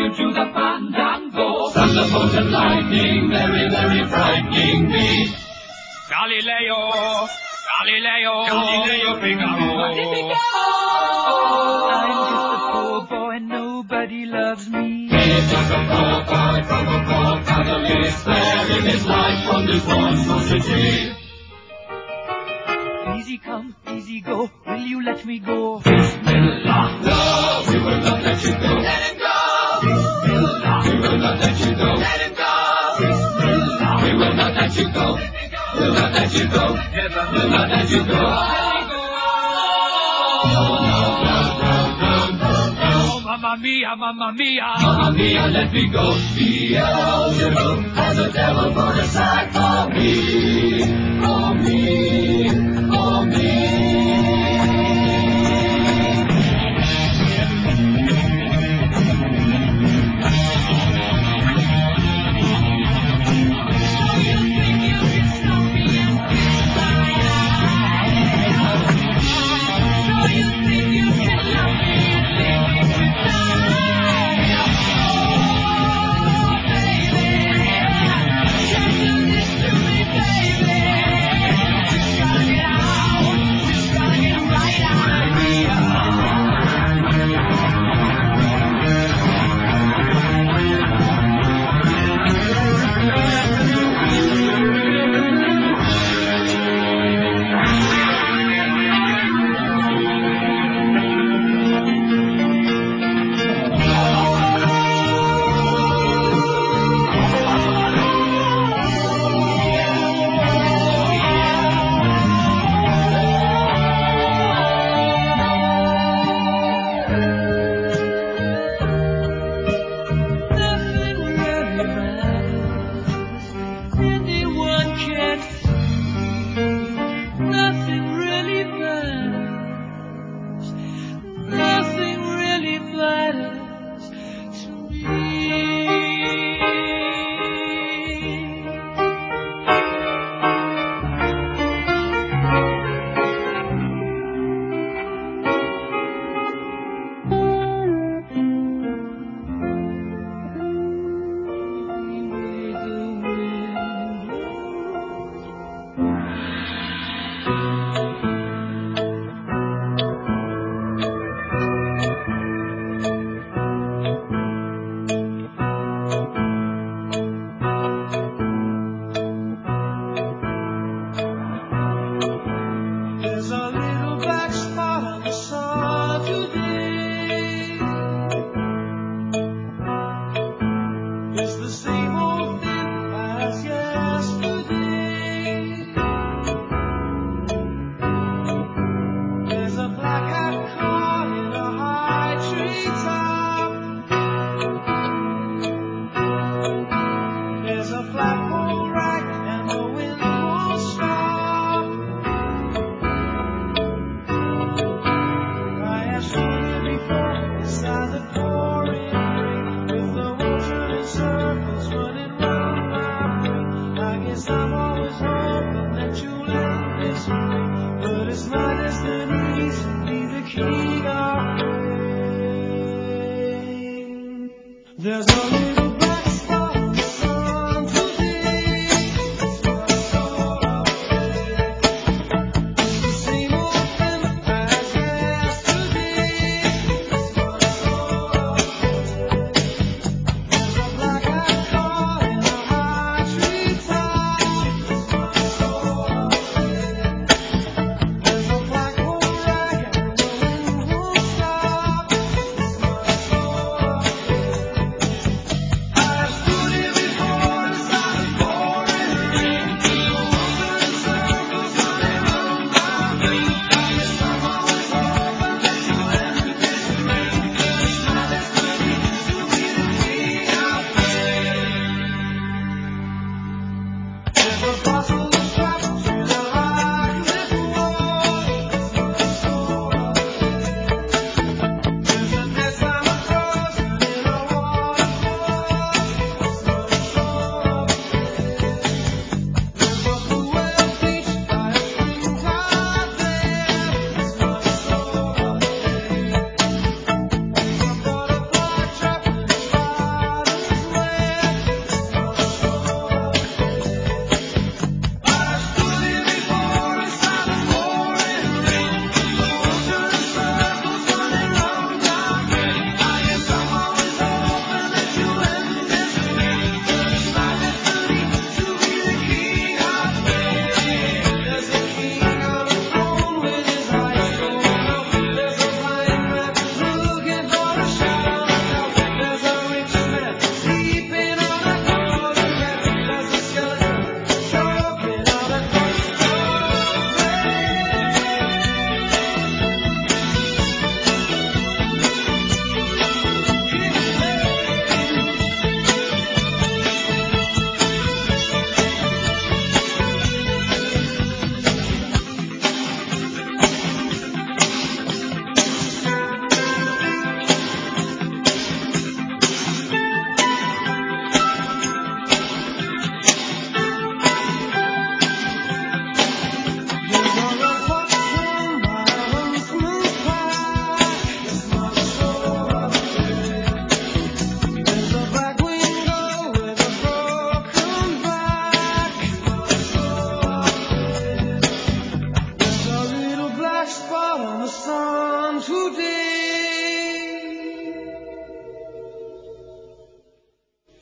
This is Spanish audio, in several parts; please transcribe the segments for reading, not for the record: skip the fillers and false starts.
choo-choo the fandango. Thunderbolt and lightning, very, very frightening me. Galileo, Galileo, Galileo Figaro. I'm just a poor boy and nobody loves me. He's just a poor boy from a poor family, sparing his life from this monstrosity. Easy come, easy go, will you let me go? Bismillah, no, we will not let you go. Let him go. Bismillah, we will not let you go. Let him go. Bismillah, we will not let you go. We'll not let you go. Never will not let you go. Oh, mamma mia, mamma mia. Mamma mia, let me go. Beelzebub has a devil put aside for me. For me. For me.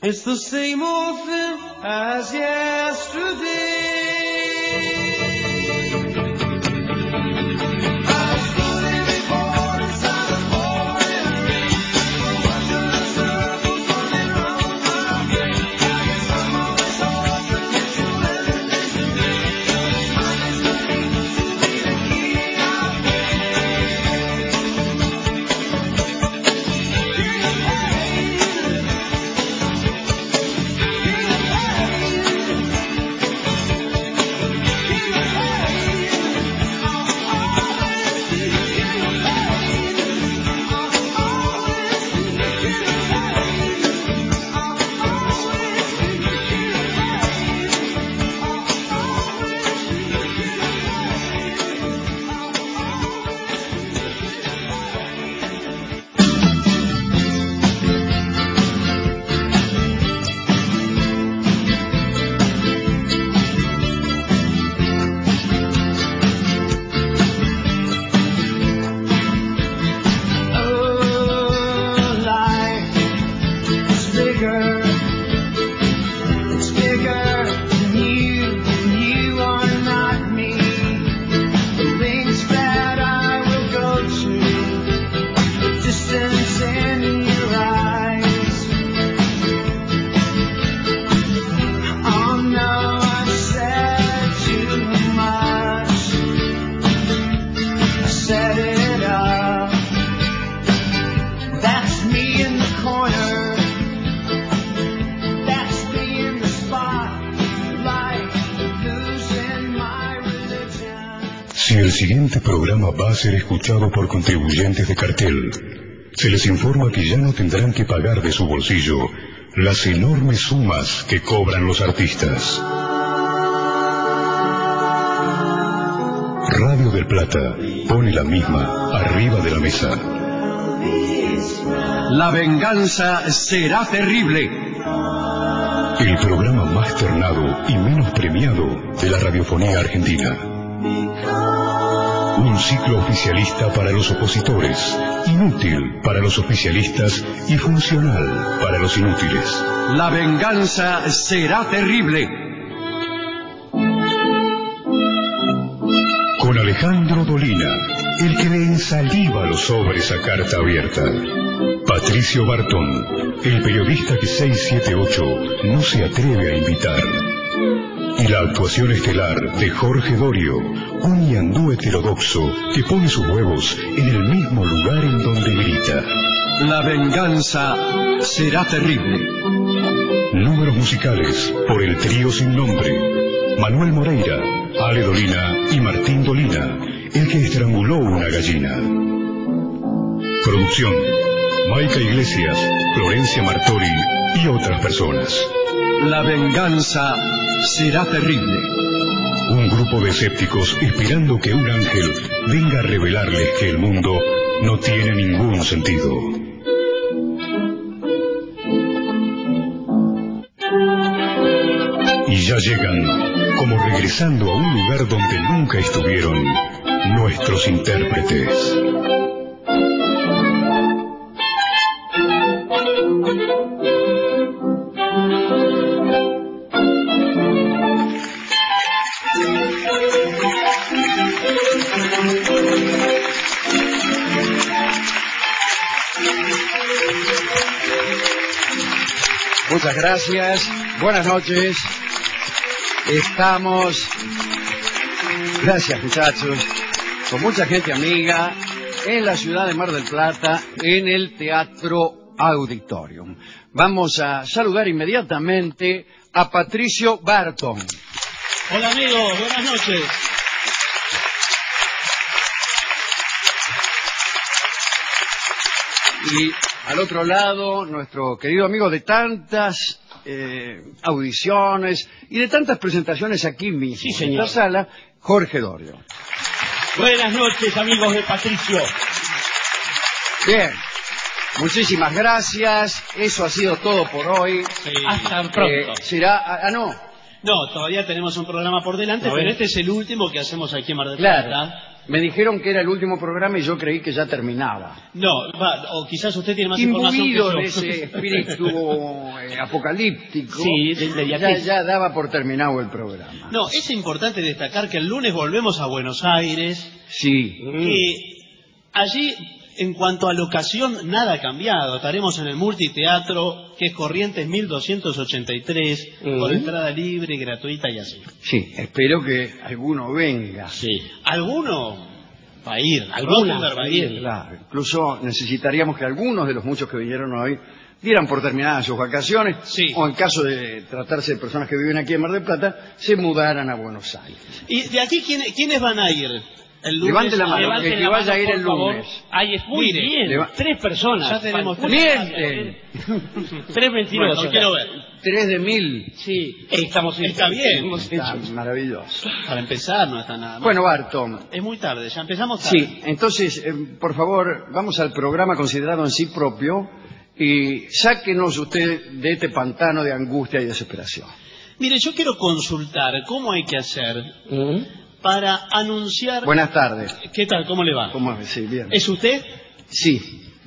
It's the same old thing as yesterday. El siguiente programa va a ser escuchado por contribuyentes de cartel. Se les informa que ya no tendrán que pagar de su bolsillo las enormes sumas que cobran los artistas. Radio del Plata pone la misma arriba de la mesa. La venganza será terrible. El programa más ternado y menos premiado de la radiofonía argentina. Un ciclo oficialista para los opositores, inútil para los oficialistas y funcional para los inútiles. La venganza será terrible. Con Alejandro Dolina, el que le ensaliva los sobres a carta abierta. Patricio Barton, el periodista que 678 no se atreve a invitar. Y la actuación estelar de Jorge Dorio, un ñandú heterodoxo que pone sus huevos en el mismo lugar en donde grita. La venganza será terrible. Números musicales por el trío sin nombre. Manuel Moreira, Ale Dolina y Martín Dolina, el que estranguló una gallina. Producción: Maica Iglesias, Florencia Martori y otras personas. La venganza será terrible. Un grupo de escépticos esperando que un ángel venga a revelarles que el mundo no tiene ningún sentido. Y ya llegan, como regresando a un lugar donde nunca estuvieron, nuestros intérpretes. Muchas gracias, buenas noches. Estamos, gracias muchachos, con mucha gente amiga en la ciudad de Mar del Plata, en el Teatro Auditorium. Vamos a saludar inmediatamente a Patricio Barton. Hola amigos, buenas noches. Y al otro lado, nuestro querido amigo de tantas audiciones y de tantas presentaciones aquí mismo, sí, señor, en la sala, Jorge Dorio. Buenas noches, amigos de Patricio. Bien, muchísimas gracias. Eso ha sido todo por hoy. Sí. Hasta pronto. Será... no. No, todavía tenemos un programa por delante, pero este es el último que hacemos aquí en Mar del Plata. Plata. Me dijeron que era el último programa y yo creí que ya terminaba. No, o quizás usted tiene más información que Imbuido yo. de ese espíritu apocalíptico, Sí, ya daba por terminado el programa. No, es importante destacar que el lunes volvemos a Buenos Aires, Sí. que allí, en cuanto a locación, nada ha cambiado. Estaremos en el Multiteatro, que es Corrientes 1283, con entrada libre, gratuita y así. Sí, espero que alguno venga. Sí. ¿Alguno va a ir? Alguna Rottenberg va a ir. Claro, incluso necesitaríamos que algunos de los muchos que vinieron hoy dieran por terminadas sus vacaciones, Sí. o en caso de tratarse de personas que viven aquí en Mar del Plata, se mudaran a Buenos Aires. ¿Y de aquí quiénes van a ir? El lunes. Levante la mano, Levanten que la vaya a mano, ir por el favor. lunes. Ahí es muy Mire, bien. 3 personas. Ya tenemos ¡Mienten! 3 mentirosos. Bueno, quiero ver. 3 de 1000. Sí, estamos Está bien. Está maravilloso. Para empezar, no está nada mal. Bueno, Barton. Es muy tarde, ya empezamos tarde. Sí, entonces, por favor, vamos al programa considerado en sí propio y sáquenos usted de este pantano de angustia y desesperación. Mire, yo quiero consultar cómo hay que hacer para anunciar... Buenas tardes. ¿Qué tal? ¿Cómo le va? ¿Cómo es? Sí, bien. ¿Es usted? Sí.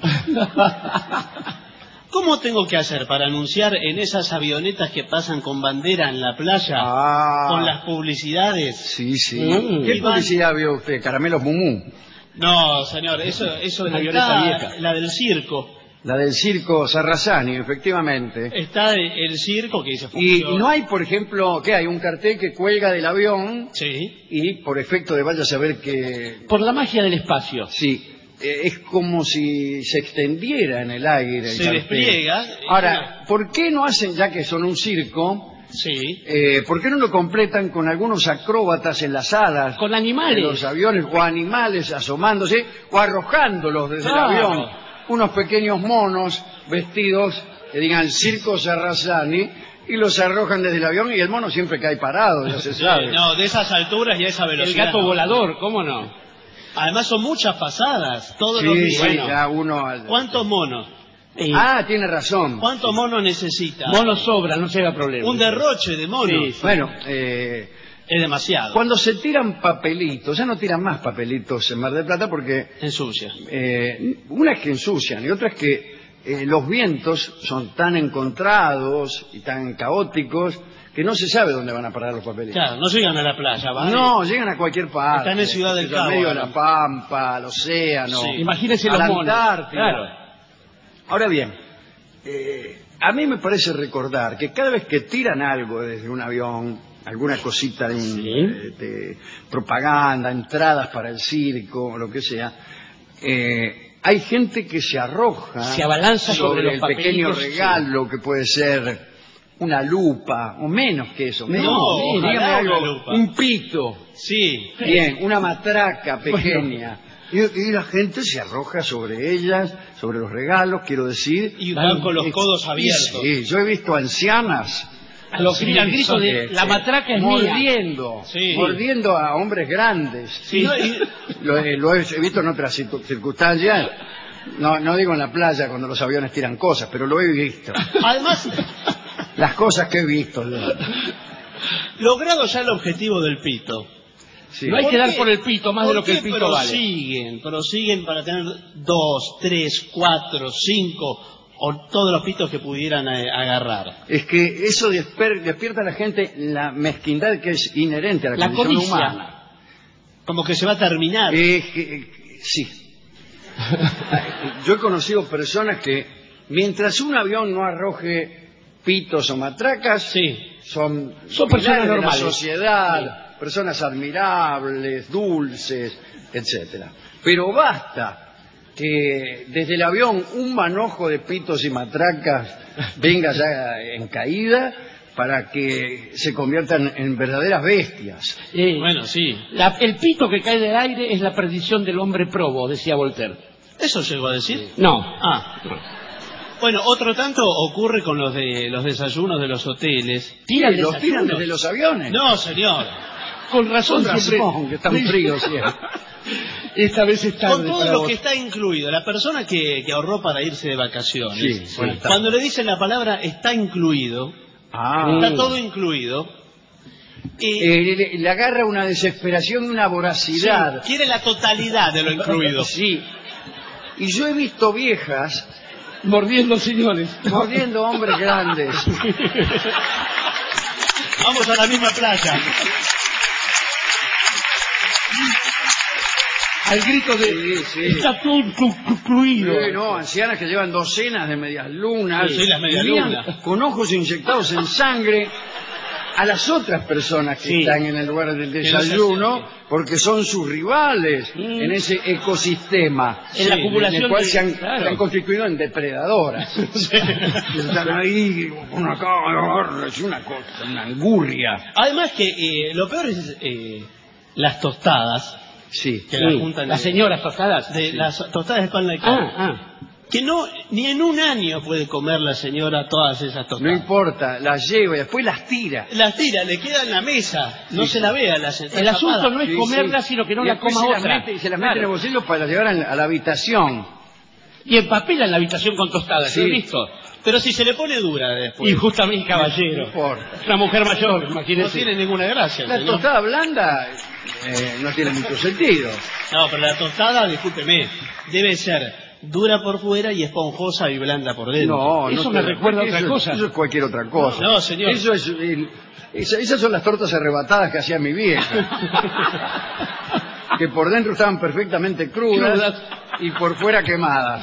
¿Cómo tengo que hacer para anunciar en esas avionetas que pasan con bandera en la playa, con las publicidades? Sí, sí. Mm. ¿Qué Iván. publicidad vio usted? Caramelos Mumú. No, señor, eso es Una avioneta vieja. la del circo. La del circo Sarrazani, efectivamente. Está el circo que dice Y función. no hay, por ejemplo, ¿qué hay? Un cartel que cuelga del avión Sí. y por efecto de vaya a saber que... Por la magia del espacio. Sí, es como si se extendiera en el aire. el Se cartel. despliega. Ahora, ¿por qué no hacen, ya que son un circo, Sí. por qué no lo completan con algunos acróbatas en las alas? Con de animales. los aviones, o animales asomándose, o arrojándolos desde Claro. el avión. Unos pequeños monos vestidos que digan Circo Sarrazani y los arrojan desde el avión y el mono siempre cae parado, ya se sabe. No, de esas alturas y a esa El velocidad. gato no. volador, ¿cómo no? Además son muchas pasadas, todos Sí, los días. sí, Bueno, ya uno... ¿cuántos monos? Ah, tiene razón. ¿Cuántos monos necesita? Monos sobra, no se haga problema. Un derroche de monos. Sí. Bueno, Es demasiado. cuando se tiran papelitos, ya no tiran más papelitos en Mar del Plata porque Ensucia. una es que ensucian y otra es que los vientos son tan encontrados y tan caóticos que no se sabe dónde van a parar los papelitos. Claro, no llegan a la playa, ¿vale? No, llegan a cualquier parte. Están en Ciudad del Cabo, Al medio de ahora. la Pampa, al océano, Sí. Imagínense a los la monos. Antártida. Claro. Ahora bien, a mí me parece recordar que cada vez que tiran algo desde un avión, alguna cosita de propaganda, entradas para el circo, lo que sea, hay gente que se arroja, Se abalanza sobre los el pequeño papelitos, regalo que puede ser una lupa, o menos que eso. No, menos, ojalá dígame algo, una lupa. un pito. Sí. Bien, una matraca pequeña. Y la gente se arroja sobre ellas, sobre los regalos, quiero decir. Y van con los codos abiertos. Sí, yo he visto ancianas. A los gritos de la matraca es mía. mordiendo, Sí. mordiendo a hombres grandes. Sí. No, y- Lo he visto en otras circunstancias. No digo en la playa cuando los aviones tiran cosas, pero lo he visto. Además, Las cosas que he visto. logrado ya el objetivo del pito. Sí. No hay ¿Por que dar qué? por el pito más de lo que el ¿Por qué pito vale. prosiguen para tener 2, 3, 4, 5 o todos los pitos que pudieran agarrar? Es que eso despierta a la gente la mezquindad que es inherente a la, La condición codicia. humana. Como que se va a terminar. Sí. Yo he conocido personas que, mientras un avión no arroje pitos o matracas, Sí. son Son personas pilares de la normales. sociedad, personas admirables, dulces, etcétera. Pero basta que desde el avión un manojo de pitos y matracas venga ya en caída para que se conviertan en verdaderas bestias. Bueno, sí. El pito que cae del aire es la perdición del hombre probo, decía Voltaire. ¿Eso llegó a decir? No. Ah. Bueno, otro tanto ocurre con los desayunos de los hoteles. Tiran Los tiran desayunos. desde los aviones. No, señor. Con razón, Con siempre- razón, que están fríos siempre. Esta vez es tarde Con todo para lo vos. que está incluido. La persona que ahorró para irse de vacaciones. Sí, buenas tardes. Cuando le dicen la palabra está incluido, Ah, está todo incluido, Le agarra una desesperación, una voracidad. Sí, quiere la totalidad de lo incluido. Sí. Y yo he visto viejas Mordiendo señores. mordiendo hombres grandes. Vamos a la misma playa. Al grito de... Sí, sí. Está todo incluido. Sí, no, ancianas que llevan docenas de medias lunas. Sí, las medias miran lunas. con ojos inyectados en sangre a las otras personas que Sí. están en el lugar del no se desayuno, acerquen. porque son sus rivales en ese ecosistema En la acumulación en el cual de- se han claro. constituido en depredadoras. Y están ahí con una cosa, una angurria. Además que lo peor es las tostadas Sí. que Sí, las juntan las señoras tostadas. de las tostadas de pan de carne. Ah. Que no, ni en un año puede comer la señora todas esas No tostadas. importa, las lleva y después las tira. Las tira, le queda en la mesa, no se la vea la El asunto no es Sí, comerla, sí. sino que no Y la después coma se las otra. mete- se las mete en el bolsillo para llevar a la habitación. Y empapela en la habitación con tostadas, Sí. ¿lo he visto? Pero si se le pone dura después, Y justamente caballero. No importa. Una mujer mayor, no imagínese. tiene ninguna gracia. La señor. tostada blanda no tiene mucho sentido. No, pero la tostada, discúlpeme, debe ser dura por fuera y esponjosa y blanda por dentro. No, Eso no me te- recuerda a eso- otra cosa. Eso es cualquier otra cosa. No, señor. Eso es, esas son las tortas arrebatadas que hacía mi vieja. Que por dentro estaban perfectamente crudas y por fuera quemadas.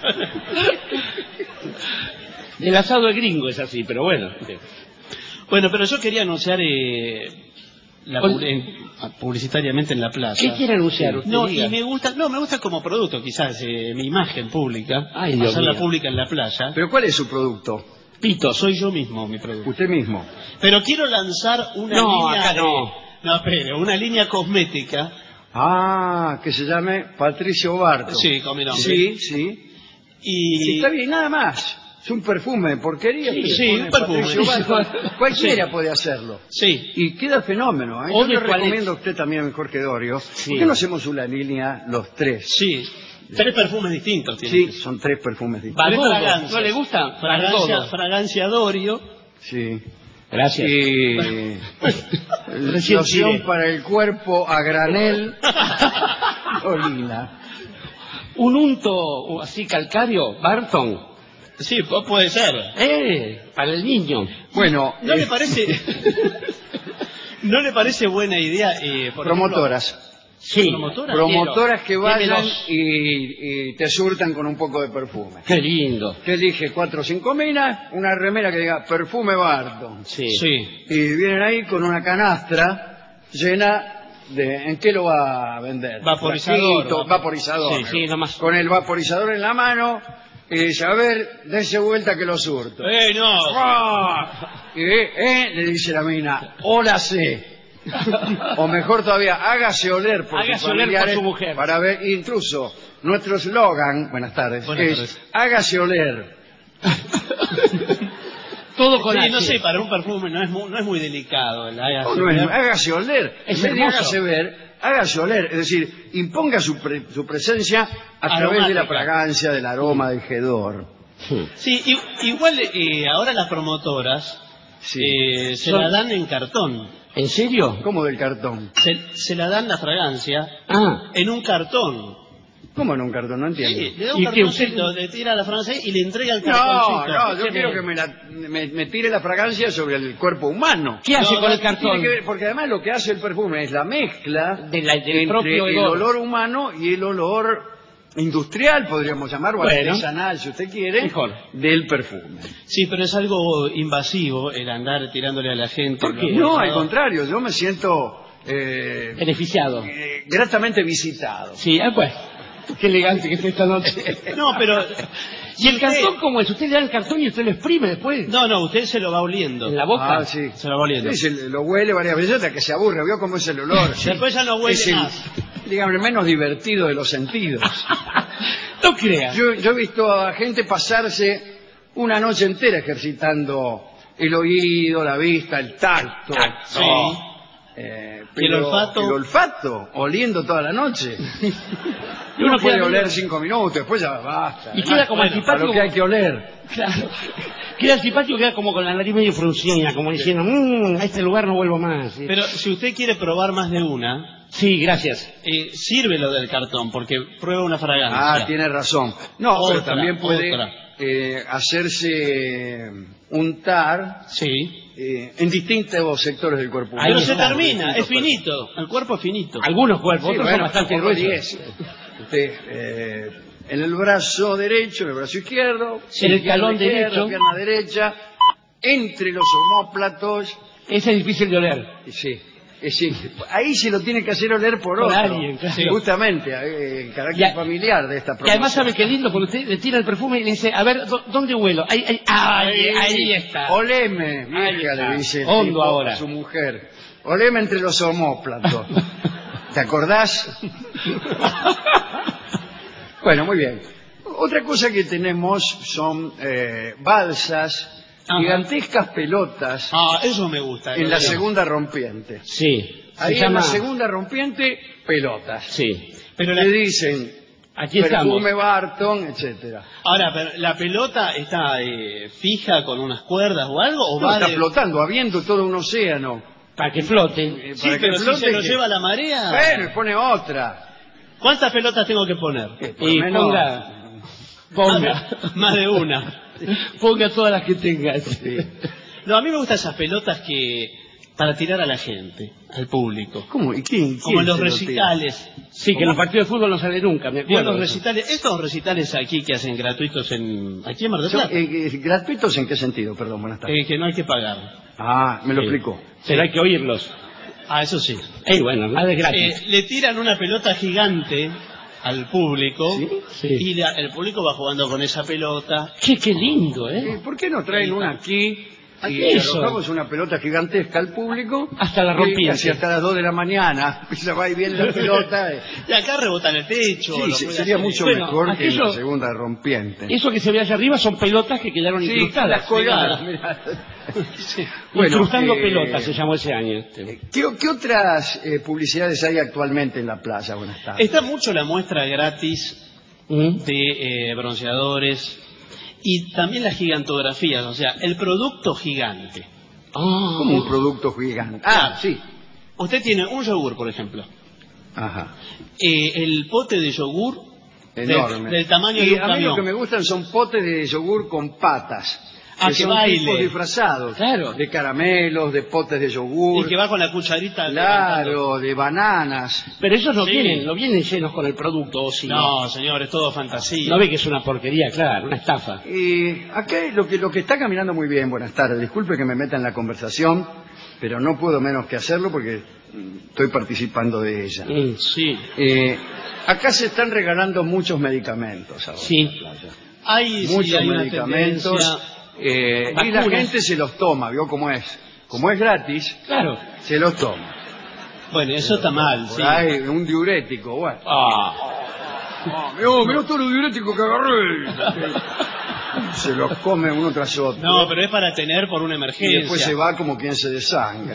El asado de gringo es así, pero bueno. Bueno, pero yo quería anunciar Ol- publicitariamente en la plaza. ¿Qué quiere anunciar usted? No, Diga. y me gusta como producto, quizás, mi imagen pública, Ay, Dios hacerla mío. pública en la playa. Pero ¿cuál es su producto? Pito, soy yo mismo mi producto. Usted mismo. Pero quiero lanzar una No, línea acá no. no, espere, una línea cosmética. Ah, que se llame Patricio Barto. Sí, con mi nombre. Sí, sí. Y Sí, está bien, nada más. Es un perfume de porquería. Sí, que le sí, pone un perfume. Patricio Barto. Cualquiera puede hacerlo. sí, Y queda fenómeno. ¿Eh? ¿O Yo de le cuál recomiendo a usted también, Jorge Dorio. Sí. ¿Por qué no hacemos una línea los tres? sí. 3 perfumes distintos tiene. Sí, son 3 perfumes distintos. Tres Barbudo. fragancias. ¿No le gusta? Fragancia, Barbudo. fragancia Dorio. Sí. Gracias. Y Recién loción tiré. para el cuerpo a granel. Olina. Un unto así calcáreo, Barton. Sí, puede ser. Para el niño. Bueno, ¿No le parece? ¿No le parece buena idea? Por promotoras. Sí. Promotoras que vayan Démelos. y te surtan con un poco de perfume. Qué lindo. Te elige 4 o 5 minas, una remera que diga perfume Barton. Sí. Sí. Y vienen ahí con una canastra llena de... ¿En qué lo va a vender? Vaporizador. Frasquito, vaporizador. Sí, nomás. Con el vaporizador en la mano y dice, a ver, dése vuelta que lo surto. No. ¡Ah! Y le dice la mina, ólase. O mejor todavía, hágase oler por Hágase sus oler por familiares su mujer. para ver, incluso nuestro eslogan, buenas tardes, Buenas es tardes. hágase oler. Todo con Sí, H. no sé, para un perfume no es muy delicado. Hágase oler. Es En vez de hermoso. hágase ver, hágase oler. Es decir, imponga su presencia a través de la Aromática. fragancia, del aroma, del hedor. Sí, igual ahora las promotoras Sí. se Son- la dan en cartón. ¿En serio? ¿Cómo del cartón? Se la dan la fragancia Ah. en un cartón. ¿Cómo en un cartón? No entiendo. Sí, le da un ¿Y qué, cartoncito, usted- le tira la fragancia y le entrega el No, cartoncito. no, yo ¿Qué quiero me- que me tire la fragancia sobre el cuerpo humano. ¿Qué hace No, con no, el Tiene cartón? que ver, porque además lo que hace el perfume es la mezcla Del entre propio el hedor. olor humano y el olor industrial, podríamos llamarlo, Bueno. artesanal, si usted quiere, Mejor. del perfume. Sí, pero es algo invasivo el andar tirándole a la gente. ¿Por qué? No, al contrario, yo me siento Beneficiado. gratamente visitado. Sí, pues. Qué elegante que esté esta noche. No, pero... ¿Y el usted- cartón cómo es? ¿Usted le da el cartón y usted lo exprime después? No, usted se lo va oliendo. ¿En la boca? Ah, sí. Se lo va oliendo. Sí, lo huele varias veces hasta que se aburre, vio cómo es el olor. Después ya no huele Es el, más. digamos, el menos divertido de los sentidos. No crea. Yo he visto a gente pasarse una noche entera ejercitando el oído, la vista, el tacto. Sí. Pero ¿Y el olfato? El olfato, oliendo toda la noche. Y uno Uno puede queda oler medio- 5 minutos, después ya basta. Y queda como Bueno, antipático. a lo que hay que oler. Claro. Queda simpático, queda como con la nariz medio fruncida, como diciendo, a este lugar no vuelvo más. ¿Sí? Pero si usted quiere probar más de una, Sí, gracias. sirve lo del cartón, porque prueba una fragancia. Ah, tiene razón. No, pero Otra, también puede otra. hacerse untar Sí. en distintos sectores del cuerpo. Ahí Pero se está, termina, es distintos finito. El cuerpo es finito. Algunos cuerpos, Sí, otros bueno, son bastante tampoco gruesos. 10. Usted, en el brazo derecho, en el brazo izquierdo, En el pierna talón izquierda, derecho. pierna derecha, entre los omóplatos, Ese es difícil de oler. sí. Sí, ahí se lo tiene que hacer oler por Por otro. alguien, claro. Justamente, el carácter Y familiar de esta Y además promoción. sabe qué lindo, porque usted le tira el perfume y le dice, a ver, ¿dónde huelo? Ahí está. Oleme, Ahí vieja, está. le dice el Hondo tipo ahora. a su mujer. Oleme entre los omóplatos. ¿Te acordás? Bueno, muy bien. Otra cosa que tenemos son balsas, Ajá. gigantescas pelotas Ah, eso me gusta. en la segunda rompiente. Sí. Ahí Se en llama... la segunda rompiente, pelotas. Sí. Pero Le dicen Aquí estamos. perfume Barton, etcétera. Ahora, pero ¿la pelota está fija con unas cuerdas o algo? ¿O No, va está de... flotando, habiendo todo un océano. Para que flote. Sí, Para que pero si flote, se lo que- lleva la marea... Bueno, y pone otra. ¿Cuántas pelotas tengo que poner? Por lo Y menos- ponga. Más de una. Ponga todas las que tenga. No, a mí me gustan esas pelotas que... para tirar a la gente, al público. ¿Cómo? ¿Y quién? Como en los se lo tira? recitales. Sí, que en los partidos de fútbol no sale nunca, me acuerdo. Bueno, de eso. recitales, estos recitales aquí que hacen gratuitos aquí en Mar del Son, Plata, ¿gratuitos en qué sentido? Perdón, buenas tardes. que no hay que pagar. Ah, me lo Sí. explicó. Pero hay que oírlos. Ah, eso sí. Bueno, nada es gratis. Le tiran una pelota gigante al público Sí. y el público va jugando con esa pelota. Qué lindo, ¿eh? ¿Por qué no traen una aquí y Eso. arrojamos una pelota gigantesca al público? Hasta la rompiente. Y casi hasta las 2 de la mañana. Se va y viene la pelota. Y acá rebota en el techo. Sí, lo sí, puede sería hacer. mucho Bueno, mejor que en la aquello- segunda rompiente. Eso que se ve allá arriba son pelotas que quedaron Sí, incrustadas. las colgadas, pegadas. mirá. Bueno, Incrustando pelotas se llamó ese año. ¿Qué otras publicidades hay actualmente en la playa? Buenas tardes. Está mucho la muestra gratis de bronceadores y también las gigantografías, o sea, el producto gigante. Como un producto gigante. Ah, sí. Usted tiene un yogur, por ejemplo. Ajá. El pote de yogur Enorme. del tamaño y de un a mí camión. lo que me gustan son potes de yogur con patas. Que son baile. tipos disfrazados. Claro. De caramelos, de potes de yogur. Y que va con la cucharita. levantando. Claro, de bananas. Pero esos no Sí. vienen llenos con el producto, ¿o sí? No, señor, es todo fantasía. No ve que es una porquería, claro, una estafa. Y acá lo que está caminando muy bien, buenas tardes. Disculpe que me meta en la conversación, pero no puedo menos que hacerlo porque estoy participando de ella. Sí. Acá se están regalando muchos medicamentos ahora. Sí. Hay, sí, Muchos hay una medicamentos. tendencia. Y la Vacunas. gente se los toma, ¿vio cómo es? Como es gratis, Claro. se los toma. Bueno, eso está mal, Por sí. ahí, un diurético, bueno. Mirá todos los diuréticos que agarré. Se los come uno tras otro. No, pero es para tener por una Y emergencia. después se va como quien se desangra.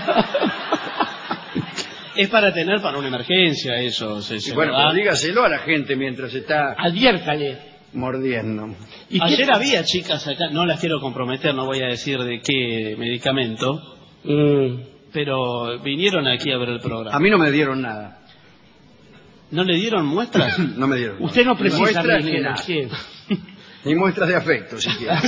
Es para tener para una emergencia eso. Y bueno, lo dan. pero dígaselo a la gente mientras está Adviértale. mordiendo. ¿Y Ayer qué- había chicas acá, no las quiero comprometer, no voy a decir de qué medicamento, pero vinieron aquí a ver el A programa. mí no me dieron nada. ¿No le dieron muestras? No me dieron Usted no nada. precisa Ni muestras ni ni nada. sí. Ni muestras de afecto, siquiera.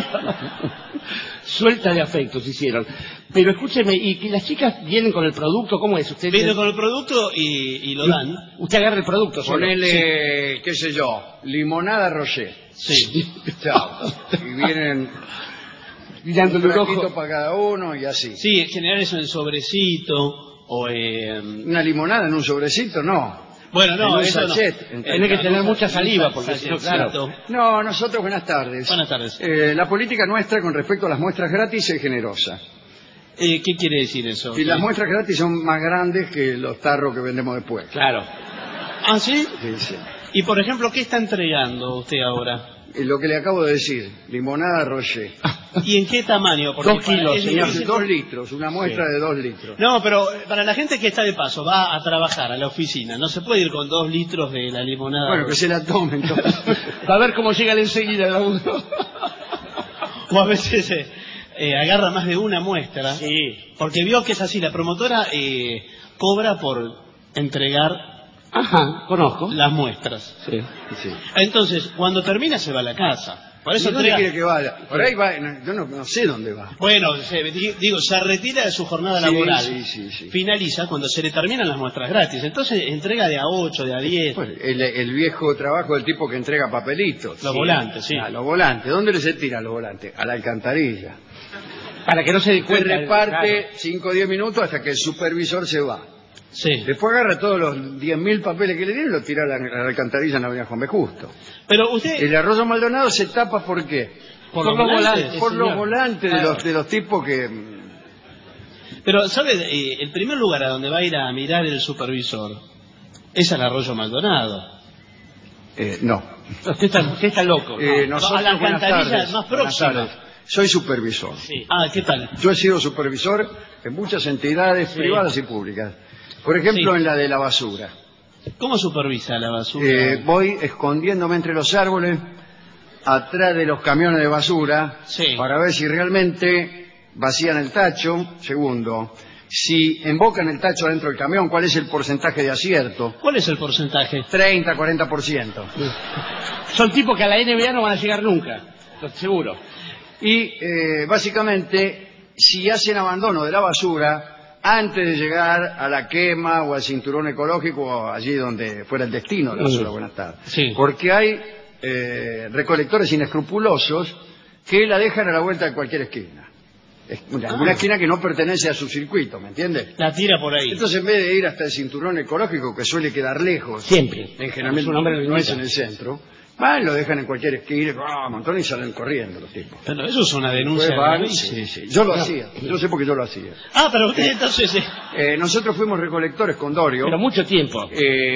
Suelta de afectos hicieron. Pero escúcheme, ¿y que las chicas vienen con el producto? ¿Cómo es? Usted Viene con el producto y lo dan. Usted agarra el producto solo. Ponele, qué sé yo, limonada Rocher. Sí. Chao. Y vienen un Mirándole un frasquito ojo. para cada uno y así. Sí, en general eso en sobrecito o Una limonada en un sobrecito, no. bueno, no, en un eso no. sachet. Tiene que tener mucha saliva, porque si no, claro. Sachetcito. No, nosotros, buenas tardes. Buenas tardes. La política nuestra con respecto a las muestras gratis es generosa. ¿Qué quiere decir eso? Y las muestras gratis son más grandes que los tarros que vendemos después. Claro. ¿Ah, sí? Sí, sí. Y por ejemplo, ¿qué está entregando usted ahora? Lo que le acabo de decir, limonada Rocher. ¿Y en qué tamaño? Porque 2 kilos, es Señor, difícil- 2 litros, una muestra de 2 litros. No, pero para la gente que está de paso, va a trabajar a la oficina, no se puede ir con 2 litros de la limonada. Bueno, que se la tomen entonces. Va a ver cómo llega enseguida el auto. o a veces agarra más de una muestra. Sí. Porque vio que es así, la promotora cobra por entregar Ajá, conozco. las muestras. Sí. Sí. Entonces, cuando termina se va a la casa. Por eso ¿Y dónde entrega... quiere que vaya? Por ahí va, yo no sé dónde va. Bueno, se retira de su jornada Sí, laboral. sí. Finaliza cuando se le terminan las muestras gratis. Entonces entrega de a 8, de a 10. Pues, el viejo trabajo del tipo que entrega papelitos. Los volantes, sí. Ah, los volantes. ¿Dónde se tiran los volantes? A la alcantarilla. Para que no se dé Después cuenta. reparte 5 o 10 minutos hasta que el supervisor se va. Sí. Después agarra todos los 10.000 papeles que le dieron y los tira a la alcantarilla en la avenida Juan B. Justo. Pero usted... El Arroyo Maldonado se tapa ¿por qué? Por los volantes. Por los señor. volantes de los tipos que... Pero, ¿sabe? El primer lugar a donde va a ir a mirar el supervisor es al Arroyo Maldonado. No. Usted está loco. Nosotros, a la buenas alcantarilla tardes, más buenas próxima. tardes. Soy supervisor. Sí. Ah, ¿qué tal? Yo he sido supervisor en muchas entidades privadas y públicas. Por ejemplo, Sí. en la de la basura. ¿Cómo supervisa la basura? Voy escondiéndome entre los árboles, atrás de los camiones de basura, Sí. para ver si realmente vacían el tacho. Segundo, si embocan el tacho dentro del camión, ¿cuál es el porcentaje de acierto? ¿Cuál es el porcentaje? 30, 40%. Son tipos que a la NBA no van a llegar nunca. Seguro. Y básicamente, si hacen abandono de la basura antes de llegar a la quema o al cinturón ecológico o allí donde fuera el destino de la basura, buenas tardes. Sí. Porque hay recolectores inescrupulosos que la dejan a la vuelta de cualquier esquina. Alguna esquina que no pertenece a su circuito, ¿me entiende? La tira por ahí. Entonces, en vez de ir hasta el cinturón ecológico, que suele quedar lejos, Siempre. generalmente Su nombre lo no es indica. en el centro, van, lo dejan en cualquier esquina, un montón y salen corriendo los tipos. Pero eso es una denuncia. Después van, gravísima. sí. Yo lo hacía, yo sé porque yo lo hacía. Ah, pero usted entonces... Nosotros fuimos recolectores con Dorio, Pero mucho tiempo.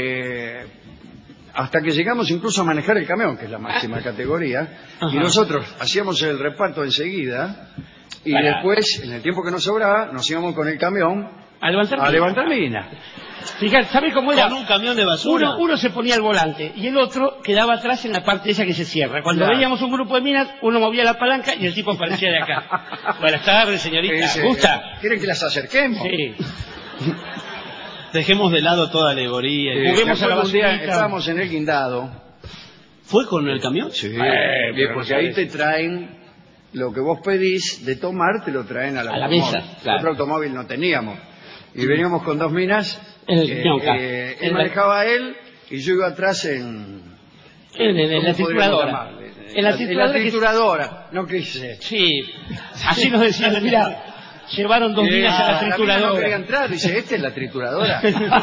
hasta que llegamos incluso a manejar el camión, que es la máxima categoría, Ajá. y nosotros hacíamos el reparto enseguida, y Para- después, en el tiempo que nos sobraba, nos íbamos con el camión A levantar. a levantar mina. Fíjate, ¿sabe cómo era? Con un camión de basura. Uno se ponía al volante y el otro quedaba atrás en la parte esa que se cierra. Cuando Claro. veíamos un grupo de minas, uno movía la palanca y el tipo aparecía de acá. Buenas tardes, señorita. Ese, ¿Gusta? ¿Quieren que las acerquemos? Sí. Dejemos de lado toda alegoría. Juguemos me a la acuerdo un día basurita. estábamos en el guindado. ¿Fue con el camión? Sí, pero porque no ahí sabes. te traen lo que vos pedís de tomar, te lo traen a la A la automóvil. mesa, claro. Otro automóvil no teníamos. Y veníamos con dos minas. Él manejaba él y yo iba atrás en En la ¿cómo podríamos trituradora. llamarle? En la En la trituradora. que- trituradora. No quise. Sí. Así nos decían, mira, llevaron dos minas a la mina no quería trituradora. entrar, dice, ¿esta es la trituradora?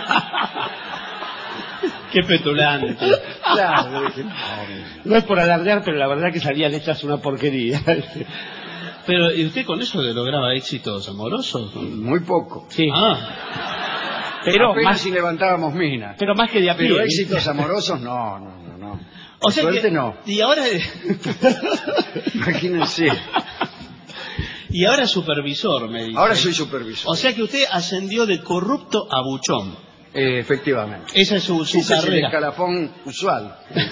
Qué petulante. Claro, dije, No es por alardear, pero la verdad que salían hechas una porquería. Pero, ¿y usted con eso le lograba éxitos amorosos? muy poco. Sí. Ah, Pero Apenas más, si levantábamos minas. pero más que de a pie. Pero ¿eh? éxitos amorosos, no. o Por sea suerte que... no. Y ahora... Imagínense. y ahora es supervisor, me dice. Ahora soy supervisor. O sea que usted ascendió de corrupto a buchón. Efectivamente. Esa es su Ese es el carrera. escalafón usual.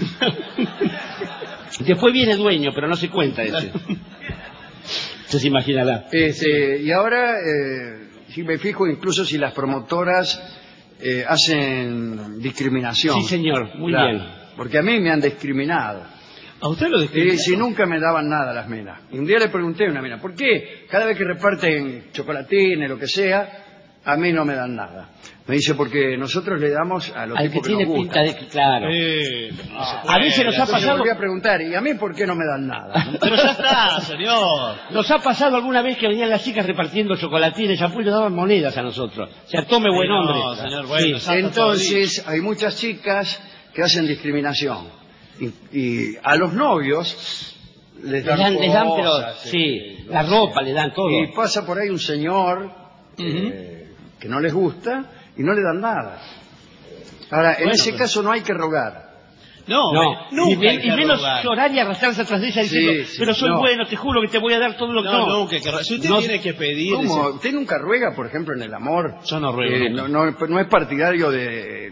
Después viene dueño, pero no se cuenta ese. Usted se imaginará. Y ahora, si me fijo, incluso si las promotoras hacen discriminación. Sí, señor, muy Claro, bien. Porque a mí me han discriminado. ¿A usted lo describió? Si nunca me daban nada las minas. Y un día le pregunté a una mina, ¿por qué cada vez que reparten chocolatines, lo que sea, a mí no me dan nada? Me dice, porque nosotros le damos a los Al que tipos que tiene nos pinta gustan. de que, claro. A veces nos ha Entonces pasado, volví a preguntar, ¿y a mí por qué no me dan nada? Pero ya está, señor. nos ha pasado alguna vez que venían las chicas repartiendo chocolatines, ya pues le daban monedas a nosotros. O sea, tome buen No, hombre. señor, bueno, Sí. salta Entonces, hay muchas chicas que hacen discriminación. Y a los novios les dan, Les dan, pero cosas, sí, la ropa le dan todo. Y pasa por ahí un señor que no les gusta y no le dan nada. Ahora, en Bueno, ese pero- caso no hay que rogar. No, No, nunca hay y que menos rogar. llorar y arrastrarse atrás de ella diciendo, Sí, pero soy no. bueno, te juro que te voy a dar todo lo que No, nunca hay que rogar. Si usted No- tiene que pedir... ¿Cómo? ¿Usted nunca ruega, por ejemplo, en el amor? Yo no ruego. No es partidario de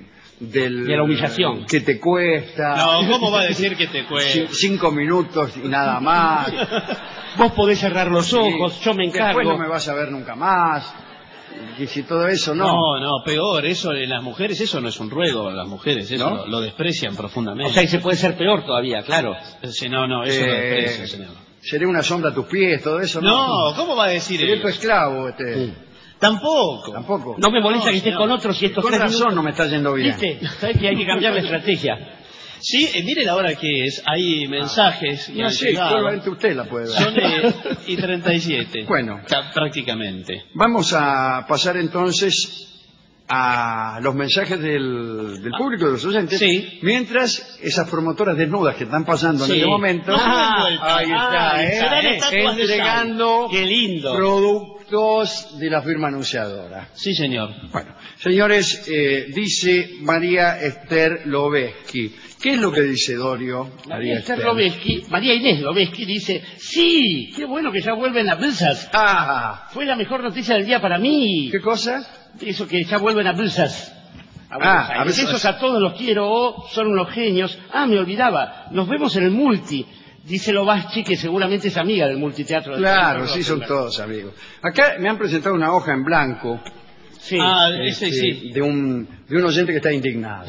De la humillación. Que te cuesta. No, ¿cómo va a decir que te cuesta? 5 minutos y nada más. Vos podés cerrar los ojos, yo me encargo. Después no me vas a ver nunca más. Y si todo eso no. No, peor, eso de las mujeres, eso no es un ruego a las mujeres, eso ¿No? lo desprecian profundamente. O sea, y se puede ser peor todavía, claro. Sí, no, eso lo desprecio, señor. Seré una sombra a tus pies, todo eso. No, ¿cómo va a decir Seré eso? tu esclavo, Tampoco. Tampoco. No me molesta No, que estés señor. con otros y estos Con 3 razón minutos... no me está yendo bien. ¿Viste? ¿Sabés que hay que cambiar la estrategia? Sí, mire la hora que es, hay mensajes que No han sé, llegado. solamente usted la puede ver. Son y 37. Bueno. Prácticamente. Vamos a pasar entonces a los mensajes del público, de los oyentes, Sí. mientras esas promotoras desnudas que están pasando en Sí. este momento, No se den vuelta. ahí está, Serán estatuas de entregando Qué lindo. productos de la firma anunciadora. Sí, señor. Bueno, señores, dice María Esther Lobeski. ¿Qué es lo que dice Dorio? María Inés Lobeski dice, sí, qué bueno que ya vuelven las brisas. Ah, Fue la mejor noticia del día para mí. ¿qué cosa? Eso que ya vuelven a brisas. A veces. Besos a todos, los quiero, son unos genios. Ah, me olvidaba, nos vemos en el Multi. Dice Lobachi, que seguramente es amiga del Multiteatro. Claro, sí, son todos amigos. Acá me han presentado una hoja en blanco. Sí. Ese sí. De un oyente que está indignado.